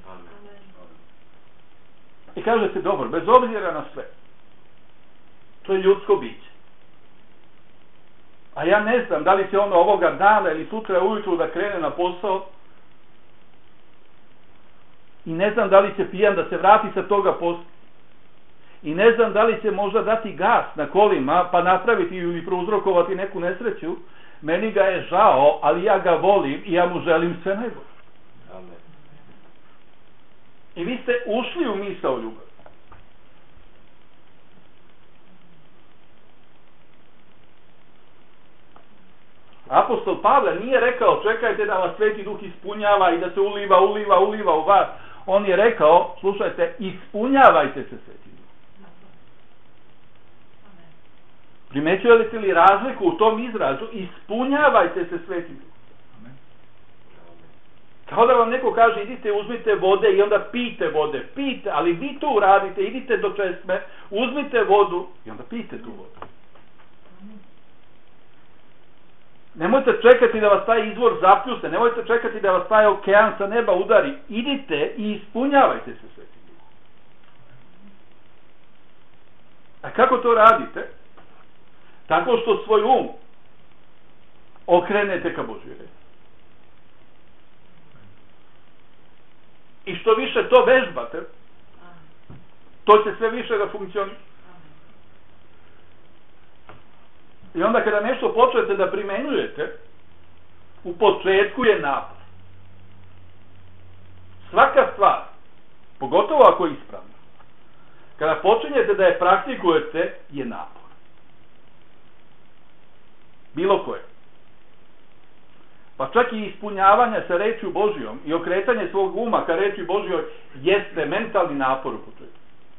I kažete, dobro, bez obzira na sve, to je ljudsko biće. A ja ne znam da li će ono ovoga dana ili sutra ujutru da krene na posao i ne znam da li će pijan da se vrati sa toga posla i ne znam da li će možda dati gas na kolima pa napraviti ili prouzrokovati neku nesreću. Meni ga je žao, ali ja ga volim i ja mu želim sve najbolje. Amen. I vi ste ušli u misao ljubavi. Apostol Pavle nije rekao čekajte da vas Sveti Duh ispunjava i da se uliva, uliva, uliva u vas. On je rekao, slušajte, ispunjavajte se Sveti Duh. Primećujete li razliku u tom izrazu? Ispunjavajte se Sveti Duh. Kao da vam neko kaže idite uzmite vode i onda pijte vode. Pijte, ali vi to uradite, idite do česme, uzmite vodu i onda pijte tu vodu. Nemojte čekati da vas taj izvor zapljusne, nemojte čekati da vas taj okean sa neba udari. Idite i ispunjavajte se Svetim Duhom. A kako to radite? Tako što svoj um okrenete ka Božjoj reči. I što više to vežbate, to će sve više da funkcioniše. I onda kada nešto počnete da primenjujete, u početku je napor. Svaka stvar, pogotovo ako je ispravna, kada počinjete da je praktikujete, je napor. Bilo koje. Pa čak i ispunjavanje sa rečju Božjom i okretanje svog uma ka reči Božjoj jeste mentalni napor u početku.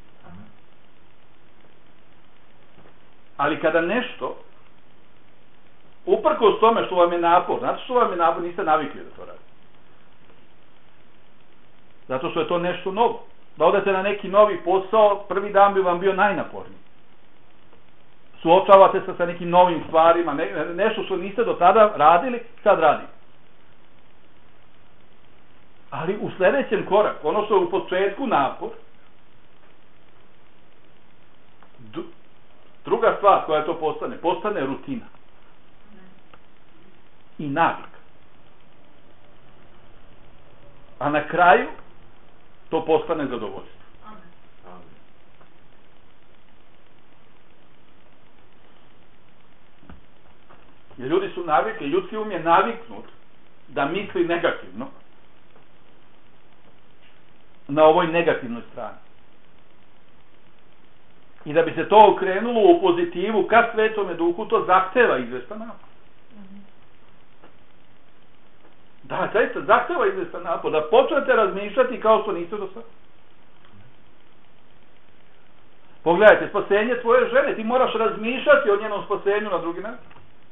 Ali kada nešto uprkos tome što vam je napor, znate što vam je napor, niste navikli da to radite. Zato što je to nešto novo. Da odete na neki novi posao, prvi dan bi vam bio najnaporniji. Suočavate se sa nekim novim stvarima, ne, nešto što niste do tada radili, sad radite. Ali u sljedećem koraku, ono što je u početku napor, druga stvar koja to postane, postane rutina. I navika. A na kraju to postane zadovoljstvo. Jer ljudi su navikli, ljudski um je naviknut da misli negativno na ovoj negativnoj strani. I da bi se to okrenulo u pozitivu ka Svetome Duhu, to zahteva izvestan napor. Da, zaista, zahteva izvestan napor, da počnete razmišljati kao što niste do sada. Pogledajte, spasenje tvoje žene, ti moraš razmišljati o njenom spasenju na drugi način.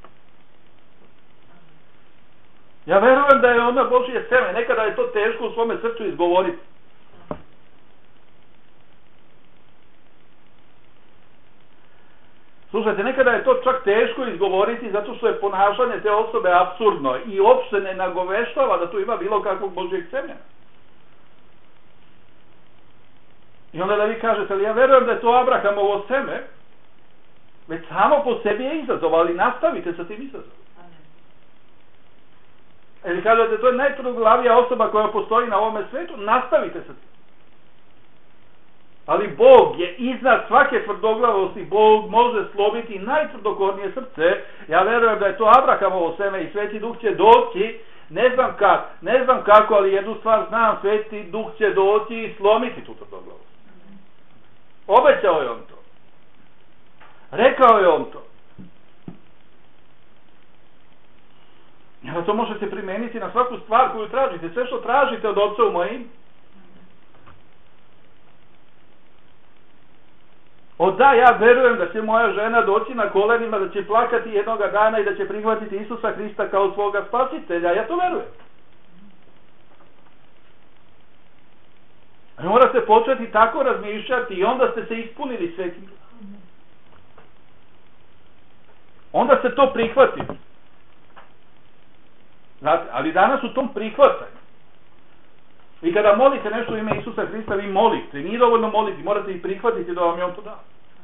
Ja verujem da je ona Božje seme, nekada je to teško u svome srcu izgovoriti. Slušajte, nekada je to čak teško izgovoriti zato što je ponašanje te osobe apsurdno i uopšte ne nagoveštava da tu ima bilo kakvog Božjeg semena. I onda da vi kažete, ali ja verujem da je to Abrahamovo seme, već samo po sebi je izazov, ali nastavite sa tim izazovom. Ili kažete, to je najtvrdoglavija osoba koja postoji na ovome svetu, nastavite sa tim. Ali Bog je iznad svake tvrdoglavosti, Bog može slomiti najtvrdokornije srce. Ja verujem da je to Abrahamovo seme i Sveti Duh će doći, ne znam kako, ne znam kako, ali jednu stvar znam, Sveti Duh će doći i slomiti tu tvrdoglavost. Obećao je on to. Rekao je on to. Ja, to možete primeniti na svaku stvar koju tražite. Sve što tražite od Otca u moje ime. O da, ja verujem da će moja žena doći na kolenima, da će plakati jednoga dana i da će prihvatiti Isusa Hrista kao svoga spasitelja. Ja to verujem. A morate početi tako razmišljati i onda ste se ispunili Svetim Duhom. Onda ste to prihvatili. Znate, ali danas u tom prihvatanju. Vi kada molite nešto u ime Isusa Hrista, vi molite. Nije dovoljno moliti, morate i prihvatiti da vam je on to dao.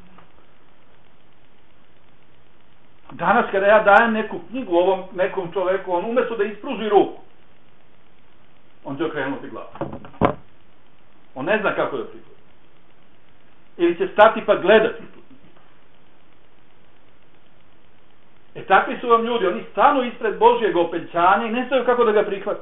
Danas kada ja dajem neku knjigu ovom nekom čoveku, on umjesto da ispruži ruku, on će okrenuti glavu. On ne zna kako da prihvati. Ili će stati pa gledati tu. E takvi su vam ljudi, oni stanu ispred Božjeg obećanja i ne znaju kako da ga prihvati.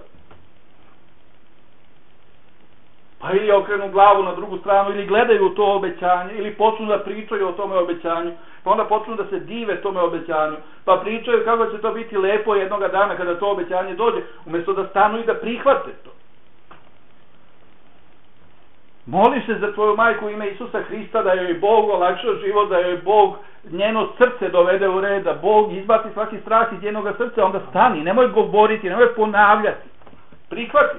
Pa ili okrenu glavu na drugu stranu, ili gledaju to obećanje, ili počnu da pričaju o tome obećanju, pa onda počnu da se dive tome obećanju, pa pričaju kako će to biti lepo jednoga dana kada to obećanje dođe, umjesto da stanu i da prihvate to. Moliš se za tvoju majku u ime Isusa Hrista da joj Bog olakša život, da joj Bog njeno srce dovede u red, da Bog izbaci svaki strah iz njenog srca, onda stani, nemoj govoriti, nemoj ponavljati. Prihvati.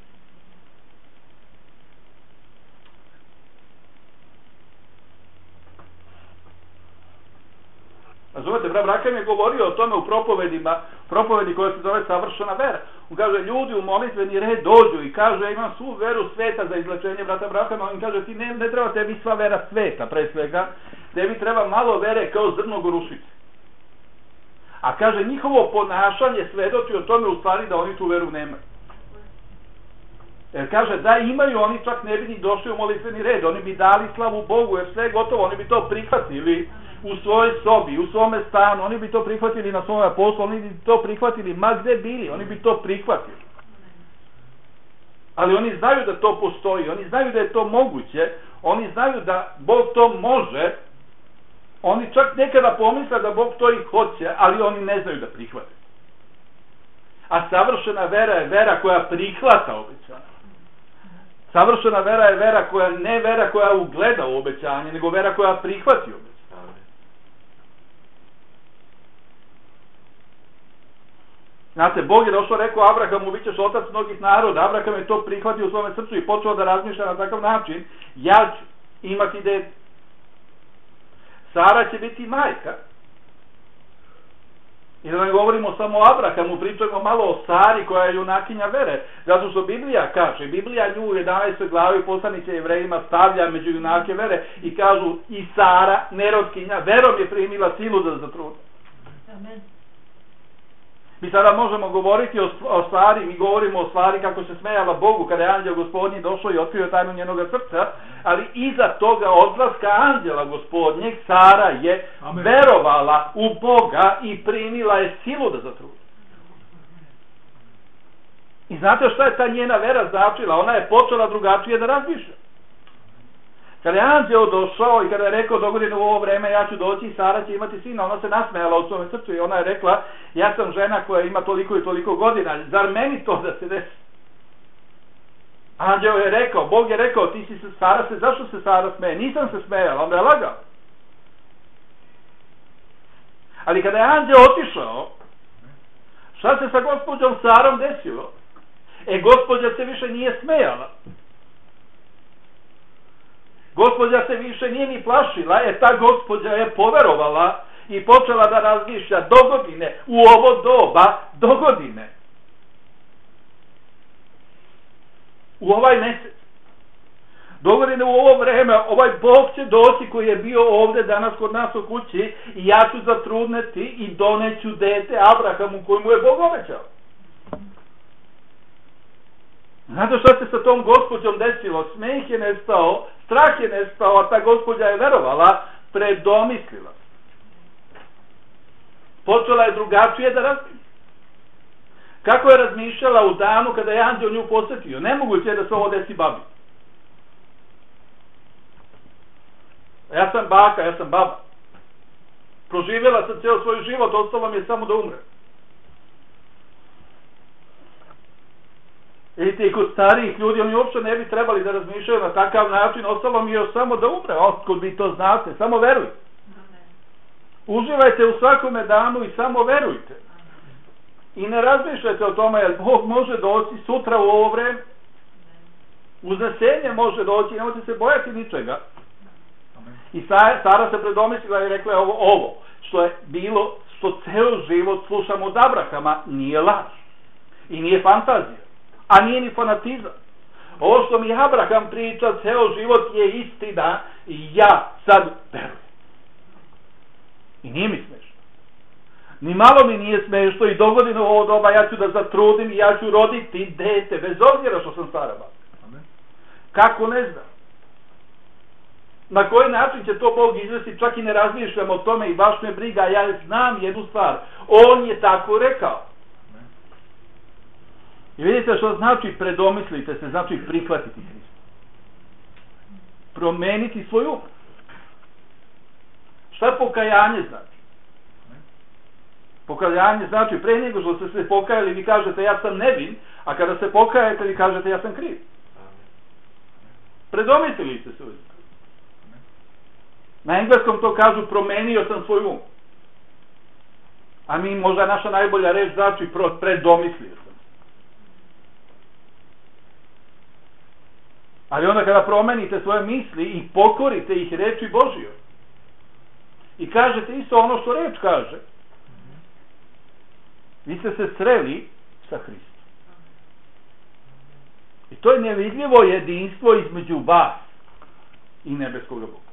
Razumete, brat Branham je govorio o tome u propovedima, propovedi koja se zove savršena vera. On kaže, ljudi u molitveni red dođu i kaže, ja imam svu veru sveta za izlečenje brata Branhama. On kaže, ti ne, ne treba tebi sva vera sveta, pre svega, tebi treba malo vere kao zrno gorušice. A kaže, njihovo ponašanje svedoči o tome u stvari da oni tu veru nemaju. Jer kaže, da imaju, oni čak ne bi ni došli u molitveni red, oni bi dali slavu Bogu, jer sve je gotovo, oni bi to prihvatili u svojoj sobi, u svome stanu, oni bi to prihvatili na svome poslu, oni bi to prihvatili ma gde bili, oni bi to prihvatili. Ali oni znaju da to postoji, oni znaju da je to moguće, oni znaju da Bog to može, oni čak nekada pomisle da Bog to i hoće, ali oni ne znaju da prihvate. A savršena vera je vera koja prihvata obećanje. Savršena vera je vera koja ne vera koja ugleda u obećanje, nego vera koja prihvati obećanje. Znate, Bog je došao, rekao Abrahamu, bit ćeš otac mnogih naroda. Abraham je to prihvatio u svome srcu i počeo da razmišlja na takav način. Ja ću imati dete. Sara će biti majka. I da ne govorimo samo o Abrahamu, pričamo malo o Sari koja je junakinja vere. Zato što Biblija kaže, Biblija nju u jedanaestoj glavi poslanice Jevrejima stavlja među junake vere i kažu i Sara, nerotkinja, verom je primila silu za zatrudnje. Amen. Mi sada možemo govoriti o, o stvari, mi govorimo o stvari kako se smejala Bogu kada je anđel gospodnji došao i otkrio tajnu njenog srca, ali iza toga odlaska anđela gospodnjeg Sara je Amen. Verovala u Boga i primila je silu da zatrudni. I znate šta je ta njena vera značila? Ona je počela drugačije da razmišlja. Kada je anđeo došao i kada je rekao dogodine u ovo vreme ja ću doći i Sara će imati sina, ona se nasmejala u svome srcu i ona je rekla ja sam žena koja ima toliko i toliko godina, zar meni to da se desi? Anđeo je rekao, Bog je rekao ti si se Sara, se, zašto se Sara smeje? Nisam se smejala, onda je lagao. Ali kada je anđeo otišao, šta se sa gospođom Sarom desilo? E, gospođa se više nije smejala. Gospođa se više nije ni plašila, e ta gospođa je poverovala i počela da razmišlja dogodine, u ovo doba dogodine. U ovaj mjesec. Dogodine u ovo vreme, ovaj Bog će doći koji je bio ovdje danas kod nas u kući i ja ću zatrudneti i doneću dete Abrahamu kojemu je Bog obećao. Znate što se sa tom gospođom desilo? Smeh je nestao, strah je nestao, a ta gospođa je verovala, predomislila. Počela je drugačije da razmišlja. Kako je razmišljala u danu kada je anđeo nju posjetio? Nemoguće je da se ovo desi babi. Ja sam baka, ja sam baba. Proživjela sam cijel svoj život, ostalo mi je samo da umre. Vidite, i kod starijih ljudi, oni uopće ne bi trebali da razmišljaju na takav način, ostalo mi je još samo da umre. Otkud vi to znate, samo verujte. Uživajte u svakome danu i samo verujte. I ne razmišljajte o tome, jer Bog može doći sutra u ovo vreme. Uznesenje može doći, nemojte se bojati ničega. I Sara se predomislila i rekla ovo, ovo što je bilo, što ceo život slušamo od Abrahama, nije laž. I nije fantazija. A nije ni fanatizam. Ovo što mi Abraham priča, ceo život je istina i ja sad verujem. I nije mi smešno. Ni malo mi nije smešno i dogodine u ovo doba ja ću da zatrudim i ja ću roditi dete, bez obzira što sam stara baka. Kako ne znam. Na koji način će to Bog izvesti, čak i ne razmišljam o tome i baš me briga, ja znam jednu stvar. On je tako rekao. I vidite što znači predomislite se, znači prihvatiti Hrista. Promeniti svoj um. Šta pokajanje znači? Pokajanje znači pre nego što ste se pokajali vi kažete ja sam nevin, a kada se pokajete vi kažete ja sam kriv. Predomislili ste se. Na engleskom to kažu promenio sam svoj um. A mi možda naša najbolja reč znači predomislio sam. Ali onda kada promenite svoje misli i pokorite ih reči Božjoj i kažete isto ono što reč kaže, vi ste se sreli sa Hristom. I to je nevidljivo jedinstvo između vas i nebeskog Boga.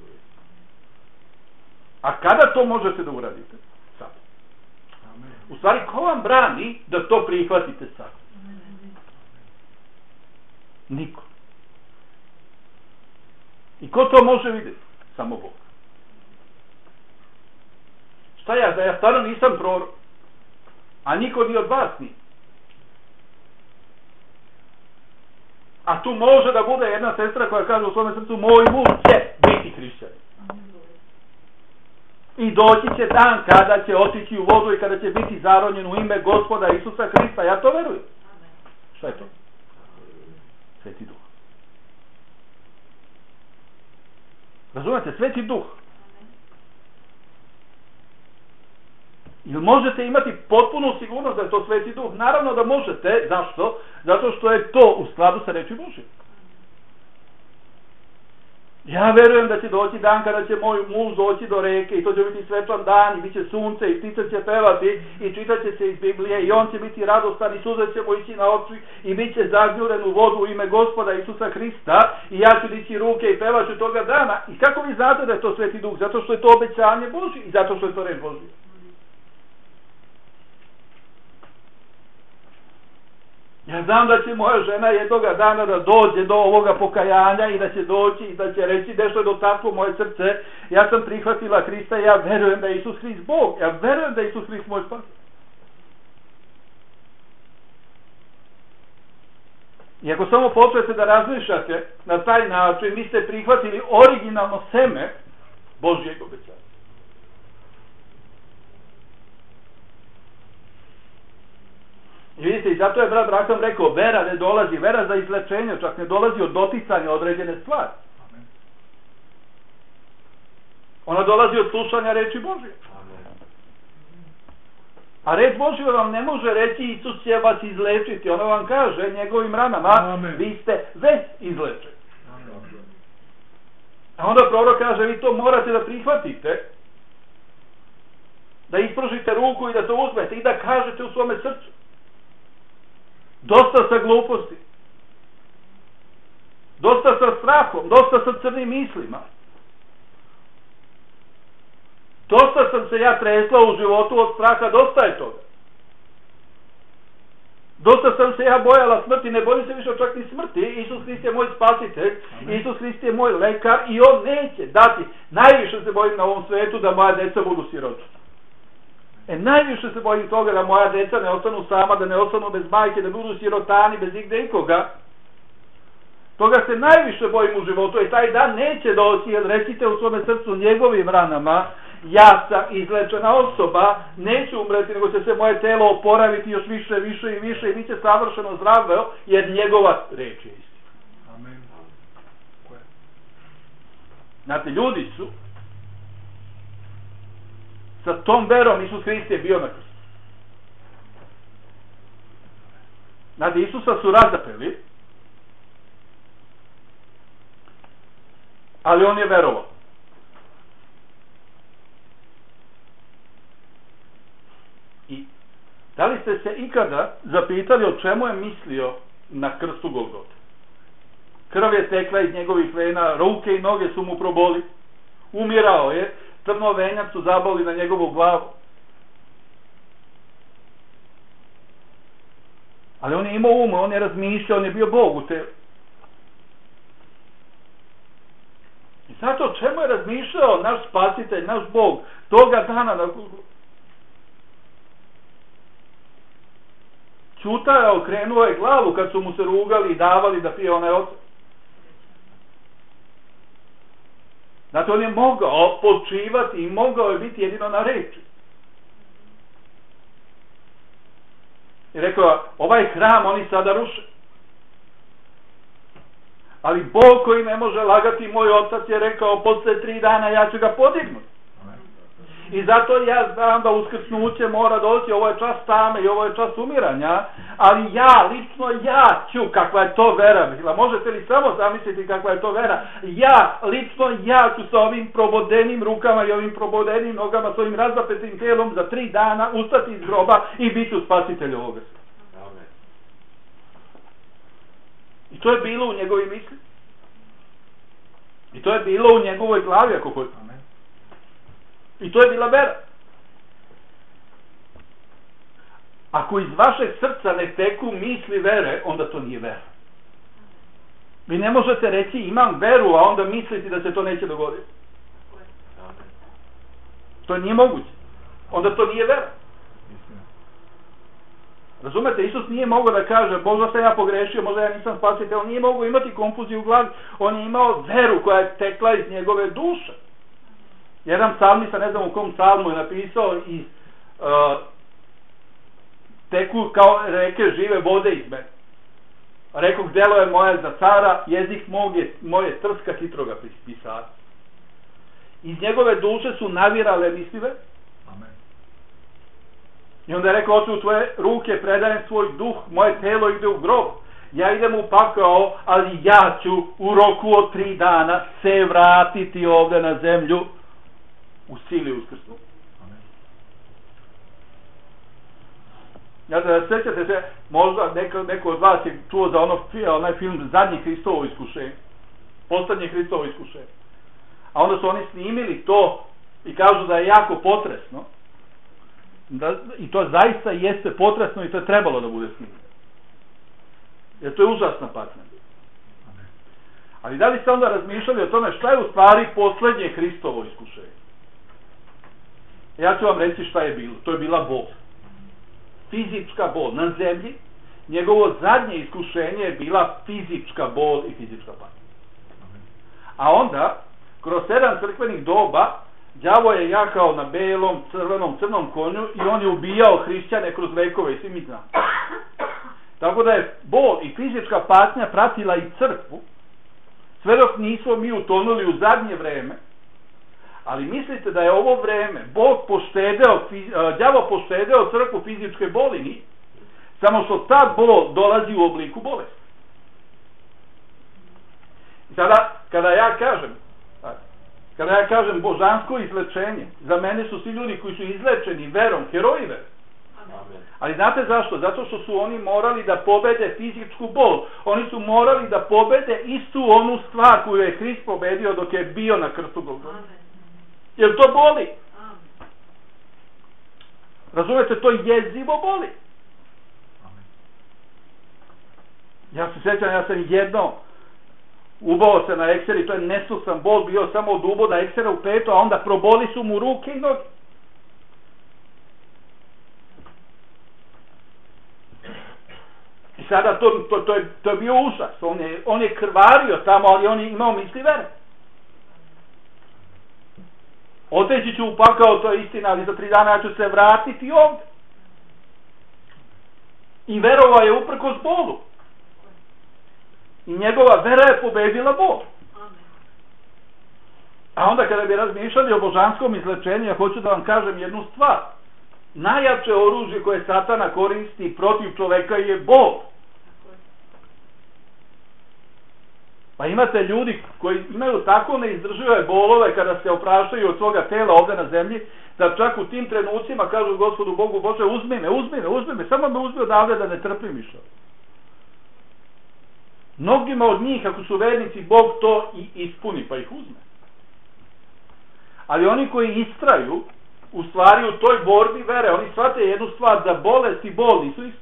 A kada to možete da uradite? Sad. U stvari, ko vam brani da to prihvatite sad? Niko. I ko to može vidjeti? Samo Bog. Šta ja, da ja stvarno nisam prorok, a niko ni od vas nije. A tu može da bude jedna sestra koja kaže u svome srcu, moj muž će biti hrišćanin. I doći će dan kada će otići u vodu i kada će biti zaronjen u ime Gospoda Isusa Hrista. Ja to verujem. Šta je to? Sveti Duh. Razumete? Sveti Duh. Ili možete imati potpunu sigurnost da je to Sveti Duh? Naravno da možete. Zašto? Zato što je to u skladu sa reči Božje. Ja verujem da će doći dan kada će moj muž doći do reke i to će biti svečan dan i bit će sunce i ptice će pevati i čitat će se iz Biblije i on će biti radostan i suze će mu ići na oči i bit će zagnjuren u vodu u ime Gospoda Isusa Hrista i ja ću dići ruke i pevat ću toga dana. I kako vi znate da je to Sveti Duh? Zato što je to obećanje Božje i zato što je to reč Božja. Ja znam da će moja žena jednoga dana da dođe do ovoga pokajanja i da će doći i da će reći nešto je dotaklo moje srce. Ja sam prihvatila Hrista i ja verujem da je Isus Hrist Bog. Ja verujem da je Isus Hrist moj spas. I ako samo počnete da razmišljate na taj način, vi ste prihvatili originalno seme Božjeg obećanja. I vidite, i zato je brat Branham rekao, vera ne dolazi, vera za izlečenje, čak ne dolazi od doticanja određene stvari. Amen. Ona dolazi od slušanja reči Božje. Amen. A reč Božja vam ne može reći Isus će vas izlečiti. Ona vam kaže njegovim ranama, amen, vi ste već izlečeni. Amen. A onda prorok kaže, vi to morate da prihvatite, da ispružite ruku i da to uzmete i da kažete u svome srcu. Dosta sa gluposti, dosta sa strahom, dosta sa crnim mislima. Dosta sam se ja tresla u životu od straha, dosta je toga. Dosta sam se ja bojala smrti, ne bojim se više čak ni smrti. Isus Hrist je moj spasitelj, amen, Isus Hrist je moj lekar i on neće dati. Najviše se bojim na ovom svetu da moja deca budu siroči. E, najviše se bojim toga da moja deca ne ostanu sama, da ne ostanu bez majke, da budu sirotani, bez igde ikoga. Toga se najviše bojim u životu i taj dan neće doći, jer recite u svome srcu njegovim ranama, ja sam izlečena osoba, neću umreti, nego će se moje telo oporaviti još više, više i više i bit će savršeno zdravo, jer njegova reč je istina. Amen. Znate, ljudi su sa tom verom, Isus Hrist je bio na krstu. Znate, Isusa su razapeli, ali on je verovao. I da li ste se ikada zapitali o čemu je mislio na krstu Golgote? Krv je tekla iz njegovih vena, ruke i noge su mu proboli, umirao je, crno venjac su zaboli na njegovu glavu. Ali on je imao um, on je razmišljao, on je bio Bog u telu. I zato o čemu je razmišljao naš spasitelj, naš Bog, toga dana na Ćutao, okrenuo je glavu kad su mu se rugali i davali da pije onaj otac. Znate, on je mogao počivati i mogao je biti jedino na reči. I rekao, ovaj hram oni sada ruše. Ali Bog koji ne može lagati, moj otac je rekao, posle tri dana ja ću ga podignuti. I zato ja znam da uskrsnuće mora doći, ovo je čas tame i ovo je čas umiranja, ali ja, lično ja ću, kakva je to vera bila, možete li samo zamisliti kakva je to vera, ja, lično ja ću sa ovim probodenim rukama i ovim probodenim nogama, s ovim razapetim tijelom za tri dana ustati iz groba i bit ću spasitelj ovoga. I to je bilo u njegovim misli. I to je bilo u njegovoj glavi, ako hoćete. I to je bila vera. Ako iz vašeg srca ne teku misli vere, onda to nije vera. Vi ne možete reći imam veru, a onda misliti da se to neće dogoditi. To nije moguće. Onda to nije vera. Razumete, Isus nije mogao da kaže, možda sam ja pogrešio, možda ja nisam spasitelj, on nije mogao imati konfuziju u glavi, on je imao veru koja je tekla iz njegove duše. Jedan psalmista, ne znam u kom psalmu je napisao, i uh, teku kao reke žive vode iz mene. Rekao, delo je moje za cara, jezik mog je, moje trska hitroga pisara. Iz njegove duše su navirale mislive. Amen. I onda je rekao, oče, u tvoje ruke predajem svoj duh, moje telo ide u grob. Ja idem u pakao, ali ja ću u roku od tri dana se vratiti ovde na zemlju u sili uskrsnu. Ja da sećate se, možda neko, neko od vas je čuo za ono, onaj film Zadnje Hristovo iskušenje. Poslednje Hristovo iskušenje. A onda su oni snimili to i kažu da je jako potresno. Da, I to zaista jeste potresno i to je trebalo da bude snimljeno. Jer to je užasna patnja. Ali da li ste onda razmišljali o tome šta je u stvari poslednje Hristovo iskušenje? Ja ću vam reći šta je bilo. To je bila bol. Fizička bol na zemlji njegovo zadnje iskušenje je bila fizička bol i fizička patnja. A onda, kroz sedam crkvenih doba, đavo je jahao na belom, crvenom, crnom konju i on je ubijao hrišćane kroz vekove i svi mi znamo. Tako da je bol i fizička patnja pratila i crkvu, sve dok nismo mi utonuli u zadnje vreme. Ali mislite da je ovo vreme Bog poštedeo, đavo poštedeo crkvu fizičke bolini, samo što ta bol dolazi u obliku bolesti. Sada, kada ja kažem, kada ja kažem božansko izlečenje, za mene su svi ljudi koji su izlečeni verom, heroji vere. Ali znate zašto? Zato što su oni morali da pobede fizičku bol. Oni su morali da pobede istu onu stvar koju je Hrist pobedio dok je bio na krstu Golgote. Jer to boli. Razumete, to jezivo boli. Ja se sjećam, ja sam jedno ubao se na ekser i to je nesusan bol bio samo od uboda eksera u petu, a onda proboli su mu ruke i noge. I sada to, to, to, je, to je bio užas. On je, on je krvario tamo, ali on je imao misli vere. Oteći ću u pakao, to je istina, ali za tri dana ja ću se vratiti ovdje. I verovao je uprkos bolu. I njegova vera je pobedila bol. A onda kada bi razmišljali o božanskom izlečenju, ja hoću da vam kažem jednu stvar. Najjače oružje koje Satana koristi protiv čoveka je bol. Pa imate ljudi koji imaju tako neizdržive bolove kada se opraštaju od svoga tela ovdje na zemlji, da čak u tim trenucima kažu Gospodu Bogu, Bože, uzmi me, uzmi me, uzmi me, samo me uzmi odavde da ne trpim više. Mnogima od njih, ako su vernici, Bog to i ispuni, pa ih uzme. Ali oni koji istraju, u stvari u toj borbi vere, oni shvate jednu stvar, da bolest i bol nisu isto.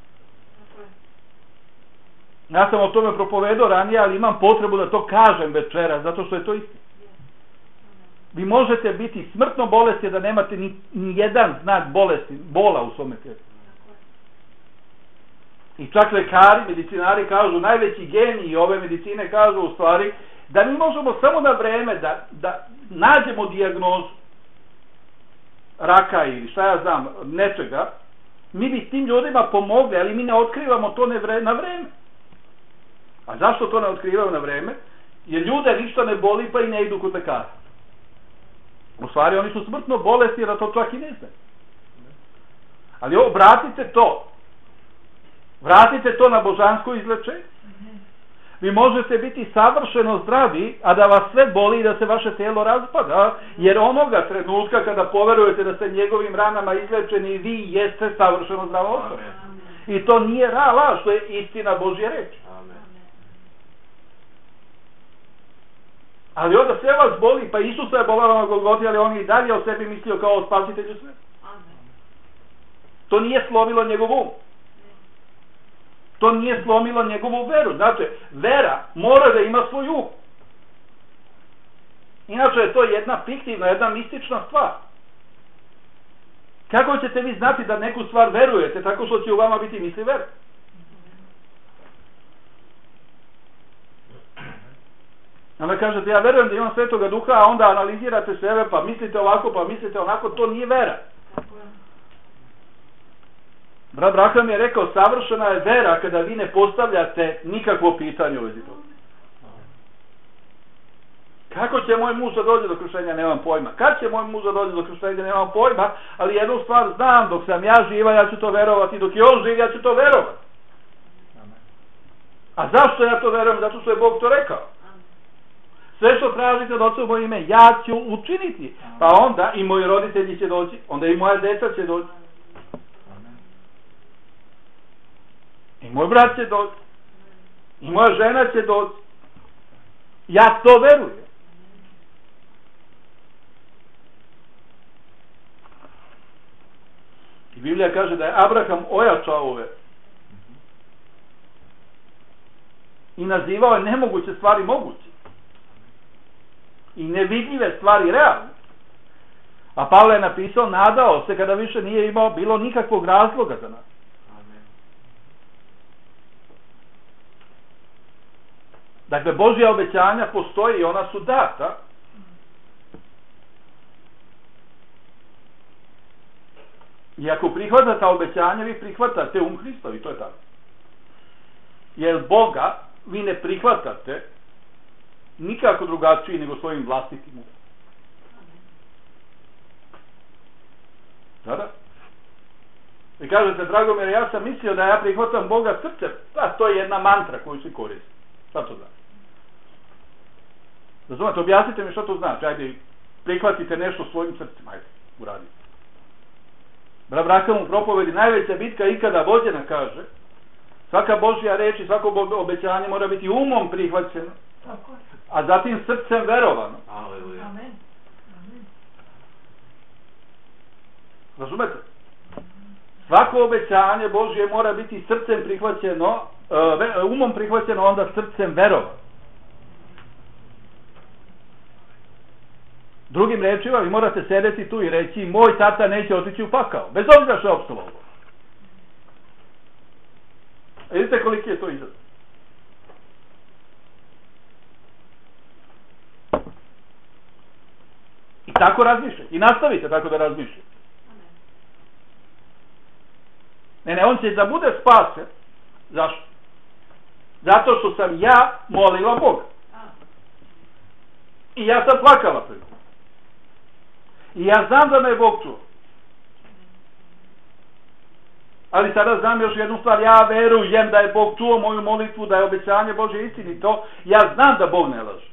Ja sam o tome propovedao ranije, ali imam potrebu da to kažem večera, zato što je to isto. Vi možete biti smrtno bolesti da nemate ni, ni jedan znak bolesti, bola u svome tijelu. I čak lekari, medicinari kažu, najveći geniji ove medicine kažu u stvari, da mi možemo samo na vreme da, da nađemo dijagnozu raka ili šta ja znam, nečega, mi bi tim ljudima pomogli, ali mi ne otkrivamo to ne vre, na vreme. A zašto to ne otkrivamo na vreme? Jer ljude ništa ne boli pa i ne idu kod lekara. U stvari oni su smrtno bolesti jer to čak i ne znaju. Ali obratite to. Vratite to na božansko izlečenje. Vi možete biti savršeno zdravi, a da vas sve boli i da se vaše tijelo razpada, jer onoga trenutka kada poverujete da ste njegovim ranama izlečeni, vi jeste savršeno zdrava osoba. I to nije ra, laž, to je istina Božje reči. Ali onda sve vas boli, pa Isusa je bolao na Golgoti, ali on i dalje o sebi mislio kao o spasitelju sve. To nije slomilo njegov um. To nije slomilo njegovu veru. Znači, vera mora da ima svoj um. Inače je to jedna fiktivna, jedna mistična stvar. Kako ćete vi znati da neku stvar verujete, tako što će u vama biti misli vere? Onda kažete, ja verujem da imam Svetoga Duha, a onda analizirate sebe, pa mislite ovako, pa mislite onako, to nije vera. Brat Braham je rekao, savršena je vera kada vi ne postavljate nikakvo pitanje u vezi toga. Kako će moj muž da dođe do krštenja, nemam pojma. Kad će moj muž da dođe do krštenja, nemam pojma, ali jednu stvar znam, dok sam ja živa, ja ću to verovati, dok je on živ, ja ću to verovati. A zašto ja to verujem? Zato što je Bog to rekao. Sve što tražite od Oca u moje ime, ja ću učiniti. Pa onda i moji roditelji će doći, onda i moja deca će doći. I moj brat će doći. I moja žena će doći. Ja to verujem. I Biblija kaže da je Abraham ojačao ove. I nazivao je nemoguće stvari moguće. I nevidljive stvari realne. A Pavle je napisao, nadao se kada više nije imao bilo nikakvog razloga za nas. Dakle, Božja obećanja postoji i ona su data. I ako prihvatate obećanja, vi prihvatate um Hristovi, to je tako. Jer Boga vi ne prihvatate nikako drugačiji nego svojim vlastitim umom. Da, da. I kažete, Dragomir, ja sam mislio da ja prihvatam Boga srcem. Pa, to je jedna mantra koju se koristi. Šta to znači? Razumete, objasnite mi što to znači. Ajde, prihvatite nešto svojim srcem. Ajde, uradite. Brat Branham u propovedi najveća bitka ikada vođena kaže, svaka Božja reč i svako obećanje mora biti umom prihvaćeno, a zatim srcem verovano. Amen. Razumete? Svako obećanje Božje mora biti srcem prihvaćeno, umom prihvaćeno, onda srcem verovano. Drugim rečima, vi morate sedeti tu i reći, moj tata neće otići u pakao, bez obzira što je opstalo ovo. A vidite koliki je to izraz. I tako razmišljate. I nastavite tako da razmišljate. Ne, ne, on će da bude spasen. Zašto? Zato što sam ja molila Boga. I ja sam plakala pred Bogom. I ja znam da me je Bog čuo. Ali sada znam još jednu stvar, ja verujem da je Bog čuo moju molitvu, da je obećanje Božje istinito. Ja znam da Bog ne laže.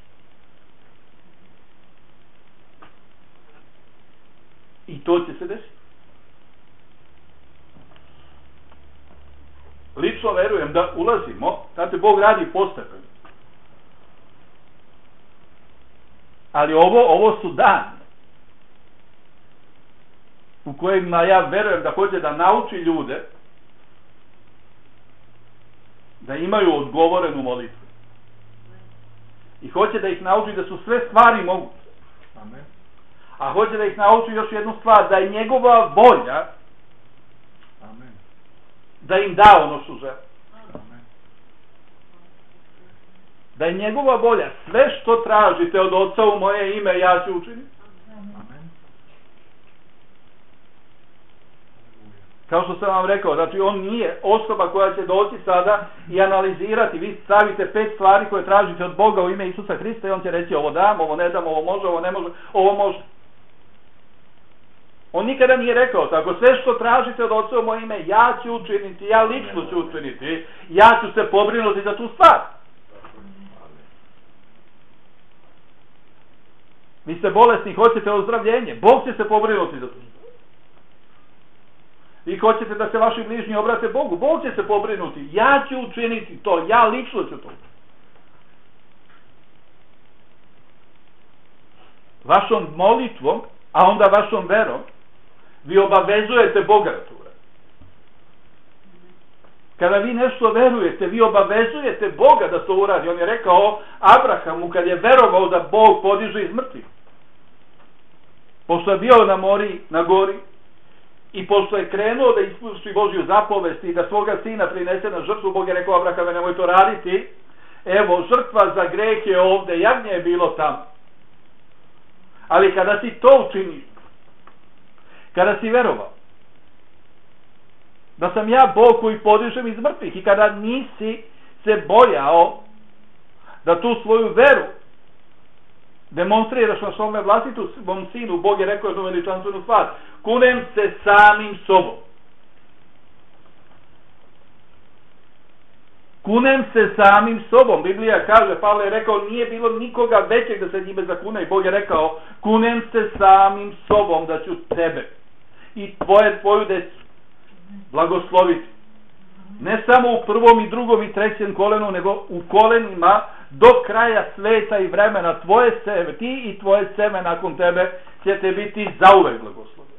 I to će se desiti. Lično verujem da ulazimo, znate, Bog radi postepeno. Ali ovo, ovo su dani u kojima ja verujem da hoće da nauči ljude da imaju odgovorenu molitvu. I hoće da ih nauči da su sve stvari moguće. Amen. A hoće da ih nauči još jednu stvar, da je njegova volja Amen. da im da ono što žele. Amen. Da je njegova volja, sve što tražite od Oca u moje ime, ja ću učiniti. Amen. Kao što sam vam rekao, znači on nije osoba koja će doći sada i analizirati, vi stavite pet stvari koje tražite od Boga u ime Isusa Hrista i on će reći ovo dam, ovo ne dam, ovo može, ovo ne može, ovo može. On nikada nije rekao tako, sve što tražite od Oca u moje ime, ja ću učiniti, ja lično ću učiniti, ja ću se pobrinuti za tu stvar. Vi ste bolesni, hoćete ozdravljenje, Bog će se pobrinuti za tu stvar. Vi hoćete da se vaši bližnji obrate Bogu, Bog će se pobrinuti, ja ću učiniti to, ja lično ću to. Vašom molitvom, a onda vašom verom, vi obavezujete Boga da to uradi. Kada vi nešto verujete, vi obavezujete Boga da to uradi. On je rekao Abrahamu kad je verovao da Bog podiže iz mrtvih. Pošto je bio na mori, na gori, i pošto je krenuo da ispusti Božju zapovest i da svoga sina prinese na žrtvu, Bog je rekao Abrahame, nemoj to raditi. Evo, žrtva za greh je ovde, jagnje je bilo tamo. Ali kada si to učinio, kada si verovao da sam ja Bog koji podižem iz mrtvih i kada nisi se bojao da tu svoju veru demonstriraš na svome vlastitu svom sinu, Bog je rekao jednu veličanstvenu stvar, kunem se samim sobom. Kunem se samim sobom. Biblija kaže, Pavle je rekao, nije bilo nikoga većeg da se njime zakune i Bog je rekao, kunem se samim sobom da ću tebe i tvoje, tvoju decu blagosloviti. Ne samo u prvom i drugom i trećem kolenu, nego u kolenima do kraja sveta i vremena. Tvoje seme, ti i tvoje seme nakon tebe ćete biti zauvek blagosloveni.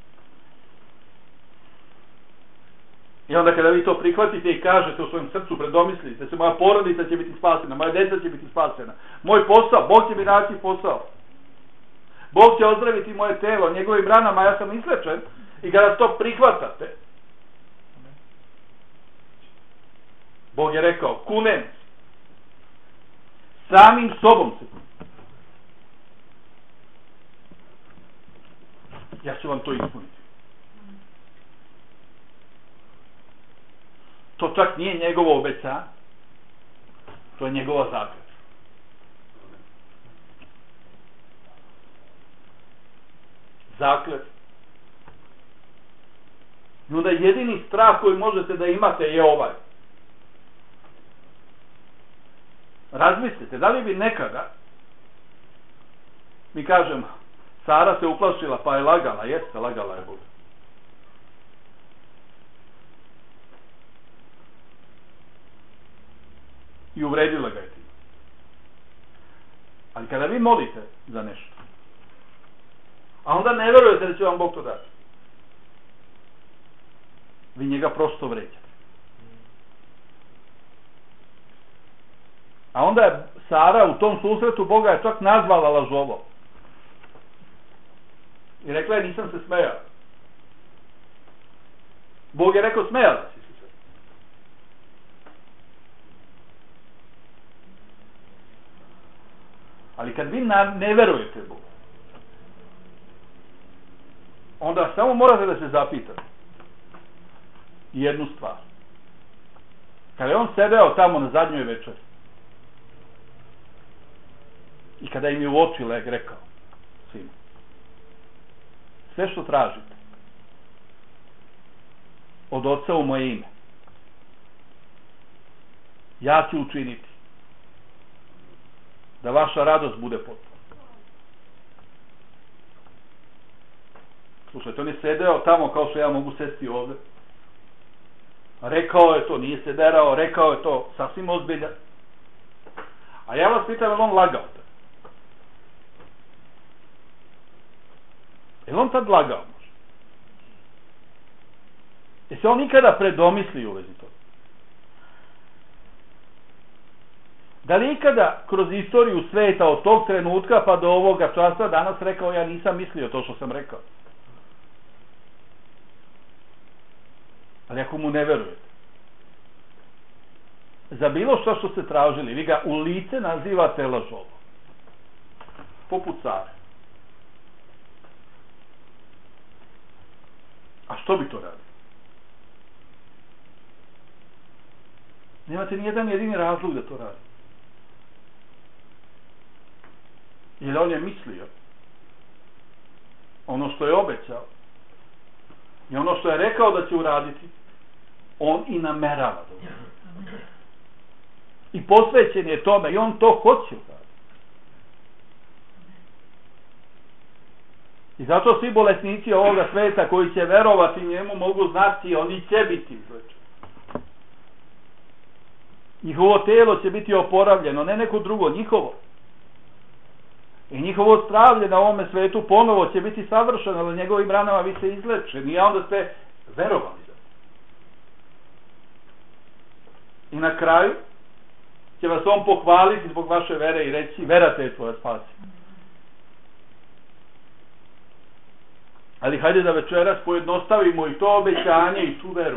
I onda kada vi to prihvatite i kažete u svojom srcu, predomislite se, moja porodica će biti spasena, moja deca će biti spasena, moj posao, Bog će mi naći posao. Bog će ozdraviti moje telo, njegovim ranama ja sam izlečen. I kada to prihvatate, Bog je rekao, kunem. Samim sobom se. Ja ću vam to ispuniti. To čak nije njegovo obećanje. To je njegova zakletva. Zakletva. I onda jedini strah koji možete da imate je ovaj. Razmislite, da li bi nekada, mi kažemo, Sara se uplašila pa je lagala, jeste, lagala je Bog. I uvredila ga je tim. Ali kada vi molite za nešto, a onda ne verujete da će vam Bog to dati, vi njega prosto vređate. A onda je Sara u tom susretu Boga je čak nazvala lažovom. I rekla je, nisam se smejala. Bog je rekao, smejala si se. Ali kad vi ne verujete Bogu, onda samo morate da se zapitate jednu stvar. Kada je on sedeo tamo na zadnjoj večeri i kada im je u oči leg rekao svima, sve što tražite od Oca u moje ime, ja ću učiniti da vaša radost bude potpuna. Slušajte, on je sedeo tamo kao što ja mogu sesti ovde. Rekao je to, nije se derao, rekao je to sasvim ozbiljan. A ja vas pitam, je li on lagao? Je li on tad lagao možda? Je se on nikada predomislio u vezi toga? Da li ikada kroz istoriju sveta od tog trenutka pa do ovoga časa danas rekao, ja nisam mislio to što sam rekao? Ali ako mu ne verujete, za bilo što što ste tražili, vi ga u lice nazivate lažovom. Poput Sare. A što bi to radio? Nemate nijedan jedini razlog da to radi. Jer on je mislio ono što je obećao i ono što je rekao da će uraditi, on i namerava da uradi. I posvećen je tome i on to hoće uraditi. I zato svi bolesnici ovoga sveta koji će verovati njemu mogu znati, oni će biti izlečeni. Njihovo telo će biti oporavljeno, ne neko drugo, njihovo. I njihovo zdravlje na ovome svetu ponovo će biti savršeno, na njegovim ranama vi ste izlečeni, a onda ste verovali za to. I na kraju će vas on pohvaliti zbog vaše vere i reći, vera te je tvoja spasina. Ali hajde da večeras pojednostavimo i to obećanje i tu veru.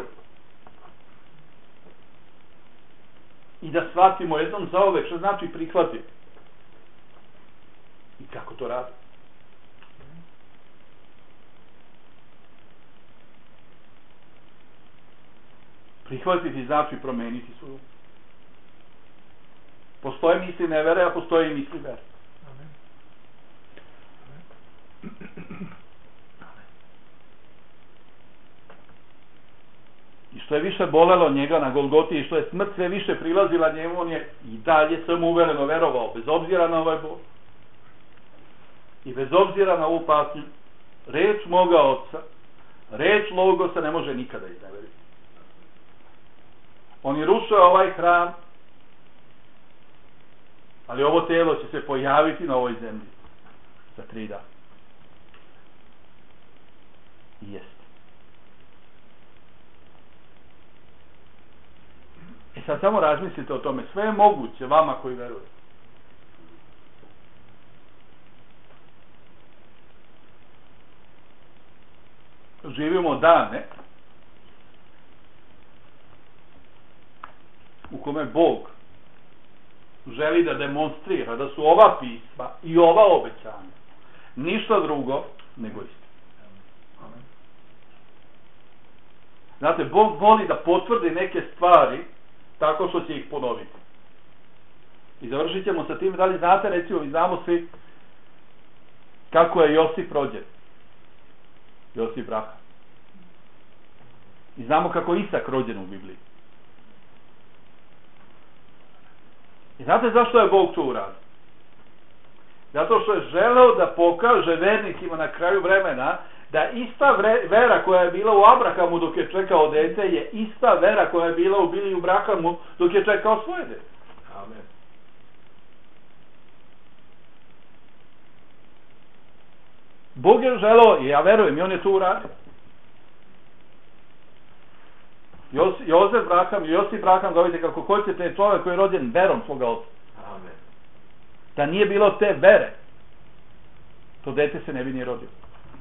I da shvatimo jednom zauvek što znači prihvatiti. I kako to radi? Prihvatiti znači promeniti svoju. Postoje misli nevere, a postoje i misli vere. Amen. I što je više bolelo njega na Golgoti i što je smrt sve više prilazila njemu, on je i dalje samouvereno verovao, bez obzira na ovaj bol. I bez obzira na ovu patnju, reč moga Oca, reč Logosa ne može nikada izneveriti. On je rušao ovaj hram, ali ovo telo će se pojaviti na ovoj zemlji za tri dana. I jeste. I sad samo razmislite o tome. Sve je moguće vama koji verujete. Živimo dane u kome Bog želi da demonstrira da su ova pisma i ova obećanja ništa drugo nego istina. Znate, Bog voli da potvrdi neke stvari tako što će ih ponoviti. I završit ćemo sa tim, da li znate, recimo, i znamo svi kako je Josip rođen. Josip Raha. I znamo kako je Isak rođen u Bibliji. I znate zašto je Bog to uradio? Zato što je želeo da pokaže vernicima na kraju vremena da ista vera koja je bila u Abrahamu dok je čekao dete je ista vera koja je bila u Bili i u Brahamu dok je čekao svoje dete. Amen. Bog je želeo, i ja verujem, i on je to uradio. Jos, Jozef Braham i Josip Braham, govorite kako hoćete, čovjek koji je rođen verom svoga oca. Amen. Da nije bilo te vere, to dete se ne bi ni rodio.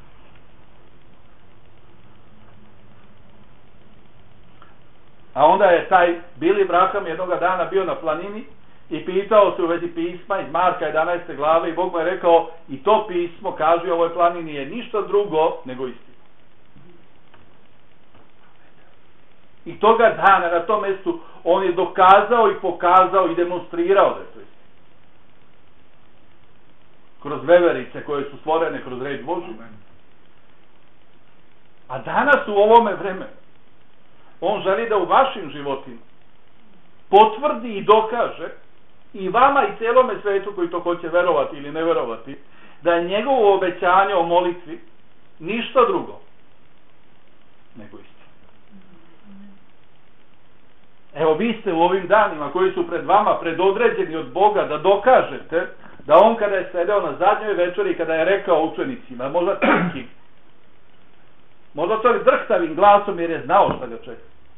A onda je taj Bili Braham jednoga dana bio na planini i pitao se u vezi pisma iz Marka jedanaeste glave i Bog mu je rekao, i to pismo, kaže, u ovoj planini je ništa drugo nego istina. I toga dana na tom mjestu on je dokazao i pokazao i demonstrirao da je to istina. Kroz veverice koje su stvorene kroz reč Božju. A danas u ovome vremenu on želi da u vašim životima potvrdi i dokaže i vama i celome svetu koji to hoće verovati ili ne verovati, da je njegovo obećanje o molitvi ništa drugo nego istina. Evo, vi ste u ovim danima koji su pred vama predodređeni od Boga da dokažete da on kada je sedeo na zadnjoj večeri, kada je rekao učenicima, možda trkim, možda čak drhtavim glasom jer je znao šta ga čeka.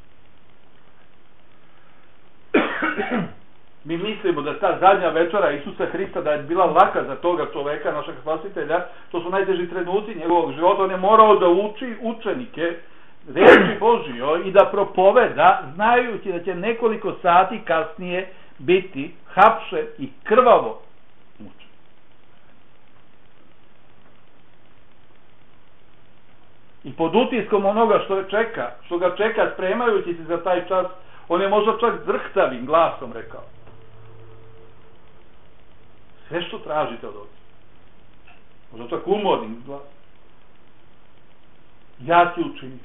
Mi mislimo da ta zadnja večera Isusa Hrista da je bila laka za toga čoveka, našeg spasitelja, to su najteži trenuci njegovog života. On je morao da uči učenike reči Božjoj i da propoveda, znajući da će nekoliko sati kasnije biti hapšen i krvavo mučen. I pod utiskom onoga što je čeka, što ga čeka spremajući se za taj čas, on je možda čak drhtavim glasom rekao: sve što tražite od oca. Možda čak umornim glasom. Ja ti učinim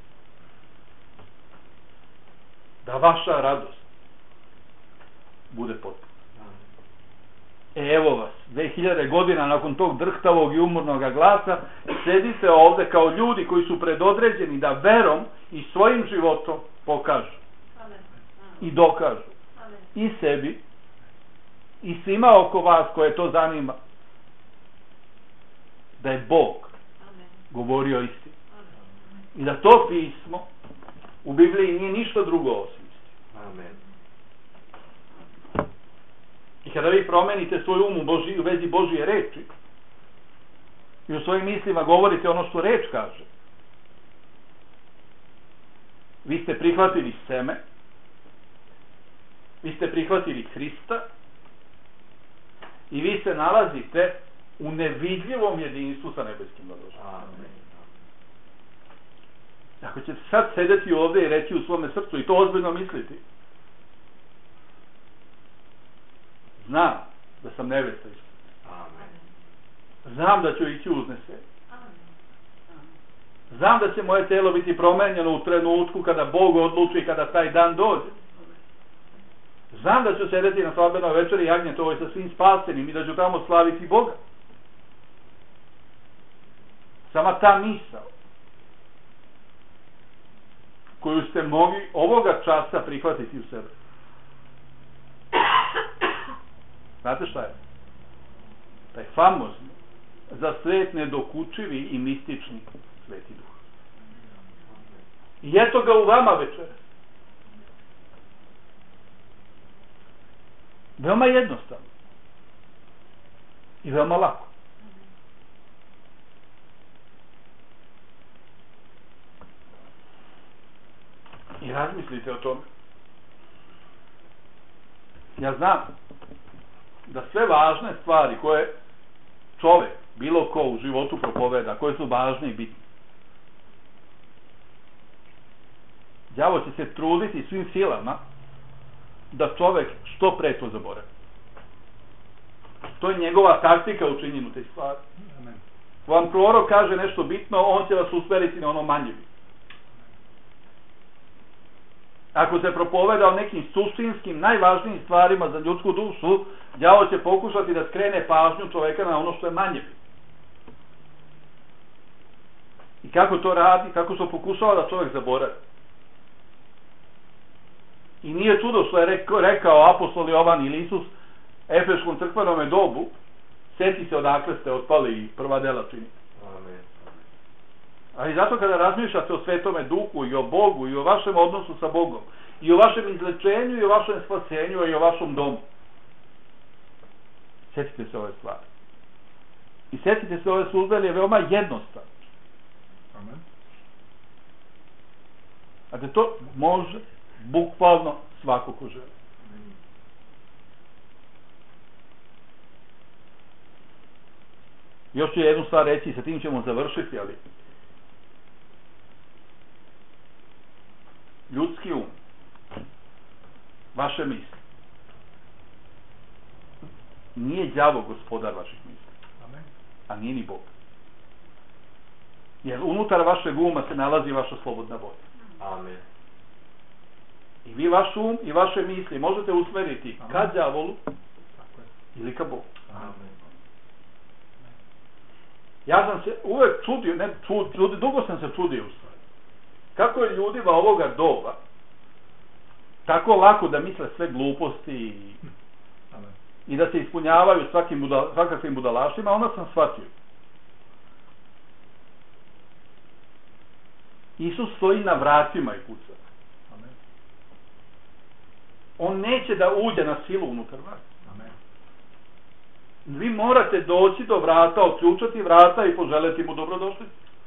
da vaša radost bude potpuna. Evo vas, dve hiljade godina nakon tog drhtavog i umornog glasa, sedite ovde kao ljudi koji su predodređeni da verom i svojim životom pokažu i dokažu i sebi i svima oko vas koje to zanima da je Bog govorio istinu i da to pismo u Bibliji nije ništa drugo osim istinu. Amen. I kada vi promenite svoj um u, Boži, u vezi Božije reči i u svojim mislima govorite ono što reč kaže, vi ste prihvatili seme, vi ste prihvatili Hrista i vi se nalazite u nevidljivom jedinstvu sa nebeskim Božom. Amen. Ako ćete sad sedeti ovdje i reći u svome srcu i to ozbiljno misliti, znam da sam nevesta Isusa. Znam da ću ići uznese. Znam da će moje telo biti promenjeno u trenutku kada Bog odluči i kada taj dan dođe. Znam da ću sedeti na svadbenoj večeri jagnjetovoj sa svim spasenim i da ću tamo slaviti Boga. Sama ta misao koju ste mogli ovoga časa prihvatiti u sebe. Znate šta je? Taj famozni, za svet nedokučivi i mistični Sveti Duh. I eto ga u vama večeras. Veoma jednostavno. I veoma lako. I razmislite o tome. Ja znam da sve važne stvari koje čovjek, bilo ko u životu propoveda, koje su važne i bitne, đavo će se truditi svim silama da čovjek što pre to zaboravi. To je njegova taktika u činjenju te stvari. Amen. Vam prorok kaže nešto bitno, on će vas usmeriti na ono manje bitno. Ako se propoveda o nekim suštinskim, najvažnijim stvarima za ljudsku dušu, đavo će pokušati da skrene pažnju čoveka na ono što je manje bitno. I kako to radi, kako se pokušava da čovjek zaboravi. I nije čudo što je rekao, rekao apostol Jovan ili Isus Efeškom crkvenome dobu, sjeti se odakle ste otpali i prva dela činite. Amen. A i zato kada razmišljate o Svetome Duhu i o Bogu i o vašem odnosu sa Bogom i o vašem izlečenju i o vašem spasenju i o vašem domu, sjetite se ove stvari. I sjetite se ove službe, jer je veoma jednostavno. Amen. A da to može bukvalno svako ko želi. Još ću jednu stvar reći i sa tim ćemo završiti, ali ljudski um, vaše misli, nije đavo gospodar vaših misli, Amen. a nije ni Bog. Jer unutar vašeg uma se nalazi vaša slobodna volja. Amen. I vi vaš um i vaše misli možete usmeriti Amen. ka đavolu Tako je. ili ka Bogu. Amen. Ja sam se uvek čudio, ne, čud, čud, dugo sam se čudio u stvari. Kako je ljudima ovoga doba tako lako da misle sve gluposti i, Amen. i da se ispunjavaju svakim budal, svakakvim budalašima, onda sam shvatio. Isus stoji na vratima i kuca. Amen. On neće da uđe na silu unutar vas. Amen. Vi morate doći do vrata, otključati vrata i poželeti mu dobrodošlicu.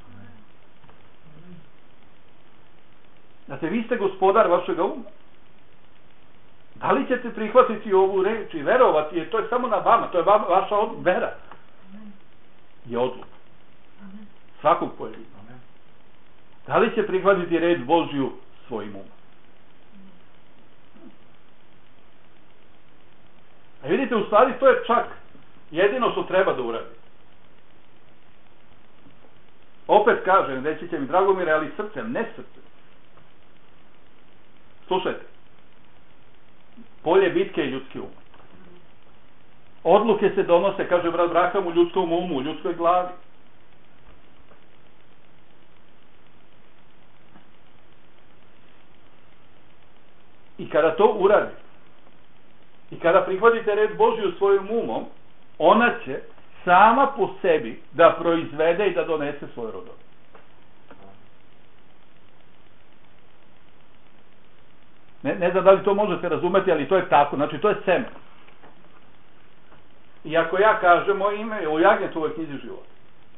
Znate, vi ste gospodar vašega uma. Da li ćete prihvatiti ovu reč i verovati je, to je samo na vama, to je va, vaša od, vera. Je odluka. Svakog pojedina. Amen. Da li će prihvatiti reč Božju svojim umom? A vidite, u stvari to je čak jedino što treba da uradi. Opet kažem, reći će mi Dragomire, ali srcem, ne srcem. Slušajte. Polje bitke je ljudski um. Odluke se donose, kaže brat Braham, u ljudskom umu, u ljudskoj glavi. I kada to uradi, i kada prihvatite reč Božju svojim umom, ona će sama po sebi da proizvede i da donese svoj rodov. Ne, ne znam da li to možete razumeti, ali to je tako. Znači, to je seme. I ako ja kažem, moje ime je u Jagnjetovoj knjizi života.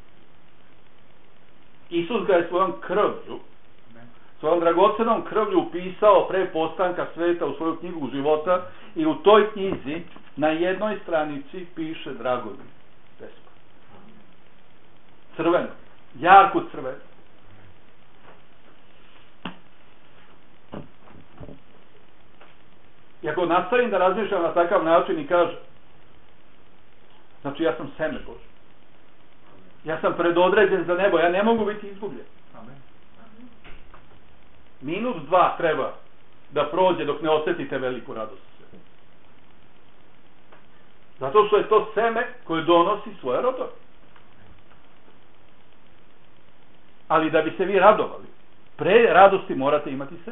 Isus ga je svojom krvlju, svojom dragocenom krvlju upisao pre postanka sveta u svoju knjigu života i u toj knjizi na jednoj stranici piše Dragomir Vespa. Crveno. Jarko crveno. I ako nastavim da razmišljam na takav način i kažem, znači ja sam seme Bože. Ja sam predodređen za nebo, ja ne mogu biti izgubljen. Amen. Minut, dva treba da prođe dok ne osjetite veliku radost. Zato što je to seme koje donosi svoje rodove. Ali da bi se vi radovali, pre radosti morate imati sebe.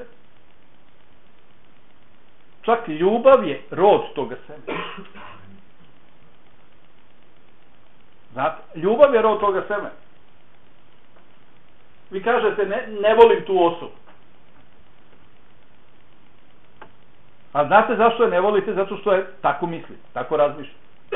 Čak ljubav je rod toga semena. Znate, ljubav je rod toga semena. Vi kažete, ne, ne volim tu osobu. A znate zašto je ne volite? Zato što je tako misli, tako razmišlja.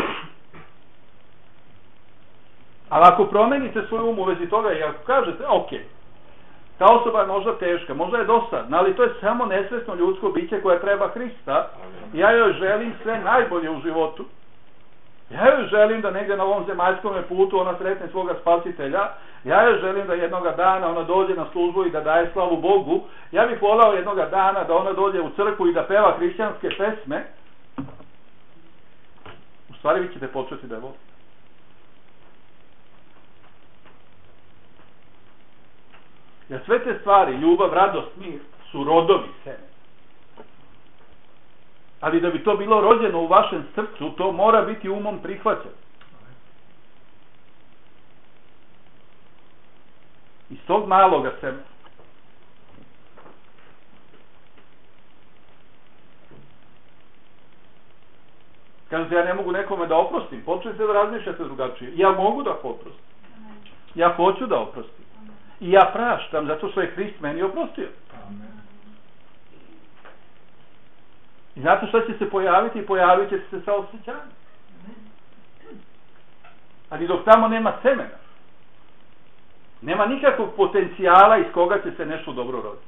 Ali ako promenite svoj um u vezi toga i ako kažete, ok, ta osoba je možda teška, možda je dosadna, ali to je samo nesvesno ljudsko biće koje treba Hrista. Ja joj želim sve najbolje u životu Ja joj želim da negdje na ovom zemaljskom putu ona sretne svoga spasitelja. Ja joj želim da jednoga dana ona dođe na službu i da daje slavu Bogu. Ja bih volao jednoga dana da ona dođe u crkvu i da peva hrišćanske pesme. U stvari vi ćete početi da je volite. Jer sve te stvari, ljubav, radost, mir, su rodovi seme. Ali da bi to bilo rođeno u vašem srcu, to mora biti umom prihvaćeno. Iz tog maloga semena. Kažete, ja ne mogu nekome da oprostim. Počnite da razmišljate drugačije. Ja mogu da oprostim. Ja hoću da oprostim. I ja praštam, zato što je Hrist meni oprostio. I znate što će se pojaviti? Pojavit će se sa osjećanjem. Ali dok tamo nema semena, nema nikakvog potencijala iz koga će se nešto dobro roditi.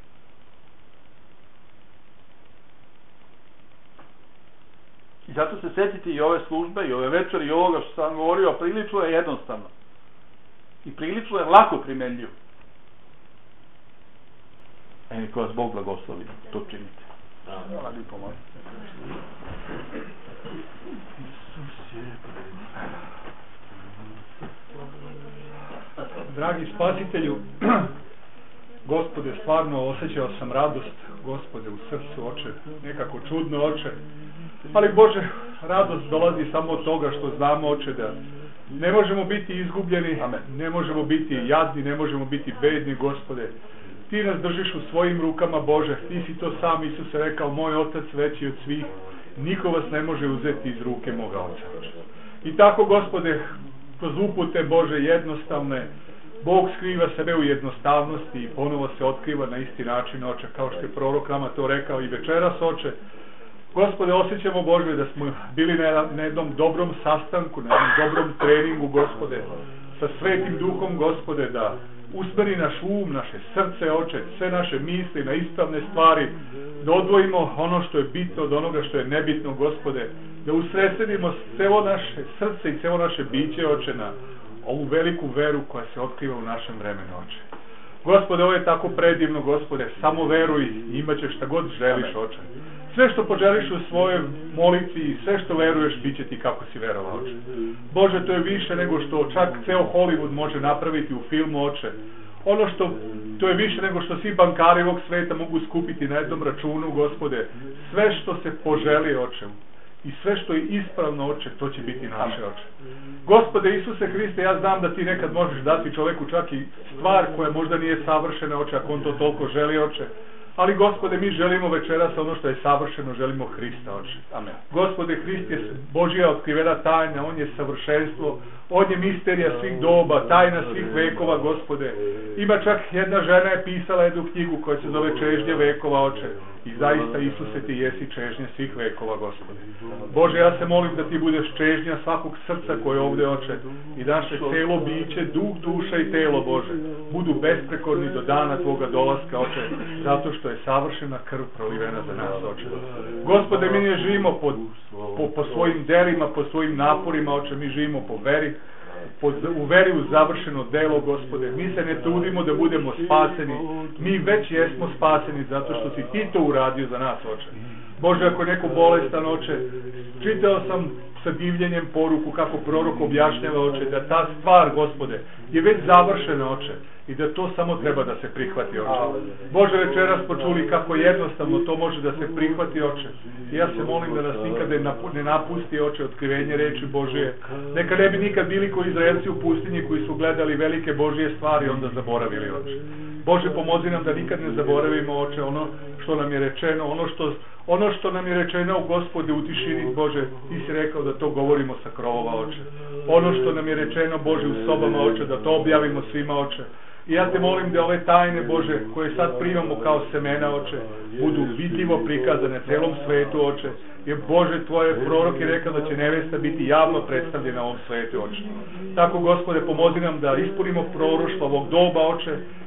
I zato se sjetiti i ove službe, i ove večeri, i ovoga što sam govorio, prilično je jednostavno. I prilično je lako primenljivo. E, niko vas Bog blagoslovi, to činite. Hvala li pomoći. Dragi spasitelju, Gospode, stvarno osjećao sam radost, Gospode, u srcu, Oče, nekako čudno, Oče, ali Bože, radost dolazi samo od toga što znamo, Oče, da ne možemo biti izgubljeni, Amen. Ne možemo biti jadni, ne možemo biti bedni, Gospode. Ti nas držiš u svojim rukama, Bože, ti si to sam, Isus je rekao, moj Otac veći od svih, niko vas ne može uzeti iz ruke moga Oca. I tako, Gospode, kroz upute Bože jednostavne, Bog skriva sebe u jednostavnosti i ponovo se otkriva na isti način, Oče, kao što je prorok nama to rekao i večeras, Oče. Gospode, osjećamo, Bože, da smo bili na, na jednom dobrom sastanku, na jednom dobrom treningu, Gospode, sa Svetim Duhom, Gospode, da usmeri naš um, naše srce, Oče, sve naše misli na ispravne stvari, da odvojimo ono što je bitno od onoga što je nebitno, Gospode, da usredsredimo celo naše srce i celo naše biće, Oče, na ovu veliku veru koja se otkriva u našem vremenu, Oče. Gospode, ovo je tako predivno, Gospode, samo veruj i imat ćeš šta god želiš, Oče. Sve što poželiš u svojoj molitvi i sve što veruješ, bit će ti kako si verovao, Oče. Bože, to je više nego što čak ceo Hollywood može napraviti u filmu, Oče. Ono što, to je više nego što svi bankari ovog sveta mogu skupiti na jednom računu, Gospode. Sve što se poželi, Oče, i sve što je ispravno, Oče, to će biti naše, Oče. Gospode Isuse Hriste, ja znam da ti nekad možeš dati čoveku čak i stvar koja možda nije savršena, Oče, ako on to toliko želi, Oče. Ali, Gospode, mi želimo večeras ono što je savršeno, želimo Hrista, Oče. Amen. Gospode, Hrist je Božja otkrivena tajna, on je savršenstvo, on je misterija svih doba, tajna svih vekova, Gospode. Ima čak jedna žena je pisala jednu knjigu koja se zove Čežnja vekova, Oče. I zaista, Isuse, ti jesi čežnja svih vekova, Gospode. Bože, ja se molim da ti budeš čežnja svakog srca koje je ovdje, Oče. I da naše celo biće, duh, duša i telo, Bože, budu besprekorni do dana tvoga dolaska, Oče, zato što je savršena krv prolivena za nas, Oče. Gospode, mi ne živimo po, po, po svojim delima, po svojim naporima, Oče, mi živimo po veri, po, u veri u završeno delo, Gospode. Mi se ne trudimo da budemo spaseni, mi već jesmo spaseni zato što si ti to uradio za nas, Oče. Bože, ako neko bolestan, Oče, čitao sam sa divljenjem poruku kako prorok objašnjava, Oče, da ta stvar, Gospode, je već završena, Oče, i da to samo treba da se prihvati, Oče. Bože, večeras počuli kako jednostavno to može da se prihvati, Oče. I ja se molim da nas nikada ne napusti, Oče, otkrivenje reči Božije. Neka ne bi nikad bili koji Izraelci u pustinji koji su gledali velike Božije stvari, onda zaboravili, Oče. Bože, pomozi nam da nikad ne zaboravimo, Oče, ono što nam je rečeno, ono što, ono što nam je rečeno u Gospode u tišini, Bože, ti si rekao da to govorimo sa krovova, Oče. Ono što nam je rečeno, Bože, u sobama, Oče, da to objavimo svima, Oče. I ja te molim da ove tajne, Bože, koje sad primamo kao semena, Oče, budu vidljivo prikazane celom svetu, Oče. Jer, Bože, tvoje prorok je rekao da će nevesta biti javno predstavljena ovom svetu, Oče. Tako, Gospode, pomozi nam da ispunimo proroštvo ovog doba, Oče,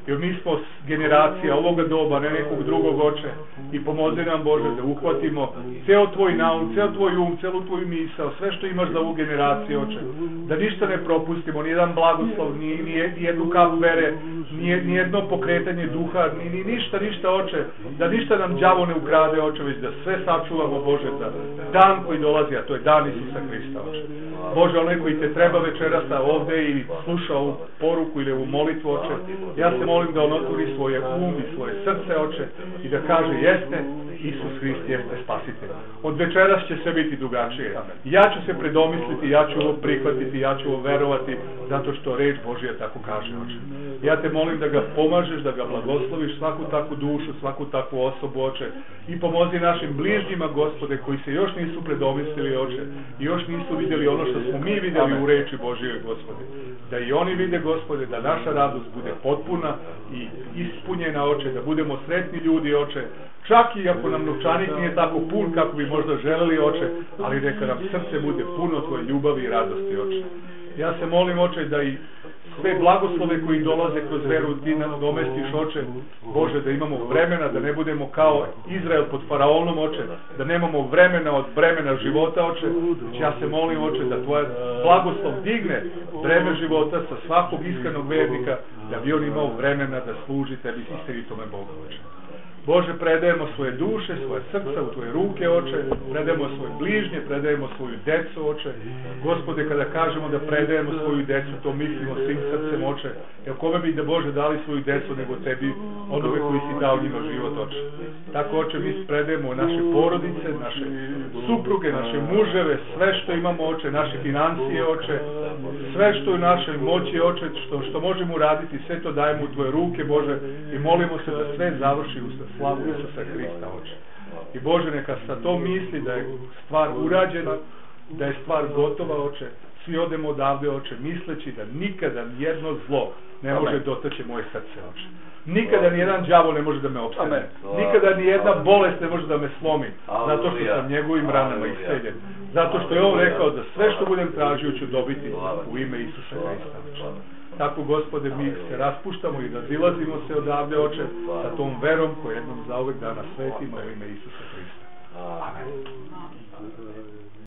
jer mi smo generacija ovoga doba, ne nekog drugog, Oče, i pomozi nam, Bože, da uhvatimo ceo tvoj naum, ceo tvoj um, celu tvoju misao, sve što imaš za ovu generaciju, Oče, da ništa ne propustimo, ni jedan blagoslov, ni, ni jednu kap vere, ni, ni jedno pokretanje duha, ni, ni ništa, ništa, Oče, da ništa nam đavo ne ukrade, Oče, već da sve sačuvamo, Bože, za dan koji dolazi, a to je dan Isusa Hrista, Oče. Bože, onaj koji te treba večerasa ovde i sluša ovu poruku ili ovu molitvu, Oče, ja se molim da on otvori svoje um i svoje srce, Oče, i da kaže jeste, Isus Hrist jeste spasitelj. Od večeras će sve biti drugačije. Ja ću se predomisliti, ja ću ovo prihvatiti, ja ću ovo verovati, zato što reč Božja tako kaže, Oče. Ja te molim da ga pomažeš, da ga blagosloviš, svaku takvu dušu, svaku takvu osobu, Oče, i pomozi našim bližnjima, Gospode, koji se još nisu predomislili, Oče, i još nisu vidjeli ono što smo mi vidjeli u reči Božje, Gospode. Da i oni vide, Gospode, da naša radost bude potpuna i ispunjena, Oče, da budemo sretni ljudi, Oče, čak i ako nam novčanik nije tako pun kako bi možda želeli, Oče, ali neka nam srce bude puno tvoje ljubavi i radosti, Oče. Ja se molim, Oče, da i sve blagoslove koji dolaze kroz veru ti nam domestiš, Oče, Bože, da imamo vremena, da ne budemo kao Izrael pod faraonom, Oče, da nemamo vremena od bremena života, Oče, već ja se molim, Oče, da tvoj blagoslov digne breme života sa svakog iskrenog vernika, da bi on imao vremena da služi tebi istinitome Bogu, Oče. Bože, predajemo svoje duše, svoje srca u tvoje ruke, Oče, predajemo svoje bližnje, predajemo svoju decu, Oče. Gospode, kada kažemo da predajemo svoju decu, to mislimo svim srcem, Oče. Jer kome bi da, Bože, dali svoju decu nego tebi, onome koji si dao njima život, Oče. Tako, Oče, mi predajemo naše porodice, naše supruge, naše muževe, sve što imamo, Oče, naše financije, Oče, sve što je u našoj moći, Oče, što, što možemo uraditi, sve to dajemo u tvoje ruke, Bože, i molimo se da sve završi u slavu Isusa Hrista, Oče. I Bože, neka sa to misli da je stvar urađena, da je stvar gotova, Oče, svi odemo odavde, Oče, misleći da nikada nijedno zlo ne može dotaći moje srce, Oče. Nikada nijedan đavo ne može da me opsede. Nikada nijedna bolest ne može da me slomi, zato što sam njegovim ranama isceljen. Zato što je on rekao da sve što budem tražio ću dobiti u ime Isusa Hrista, Oče. Tako, Gospode, mi se raspuštamo i razilazimo se odavde, Oče, sa tom verom koju jednom zauvek dana svetimo u ime Isusa Hrista. Amen.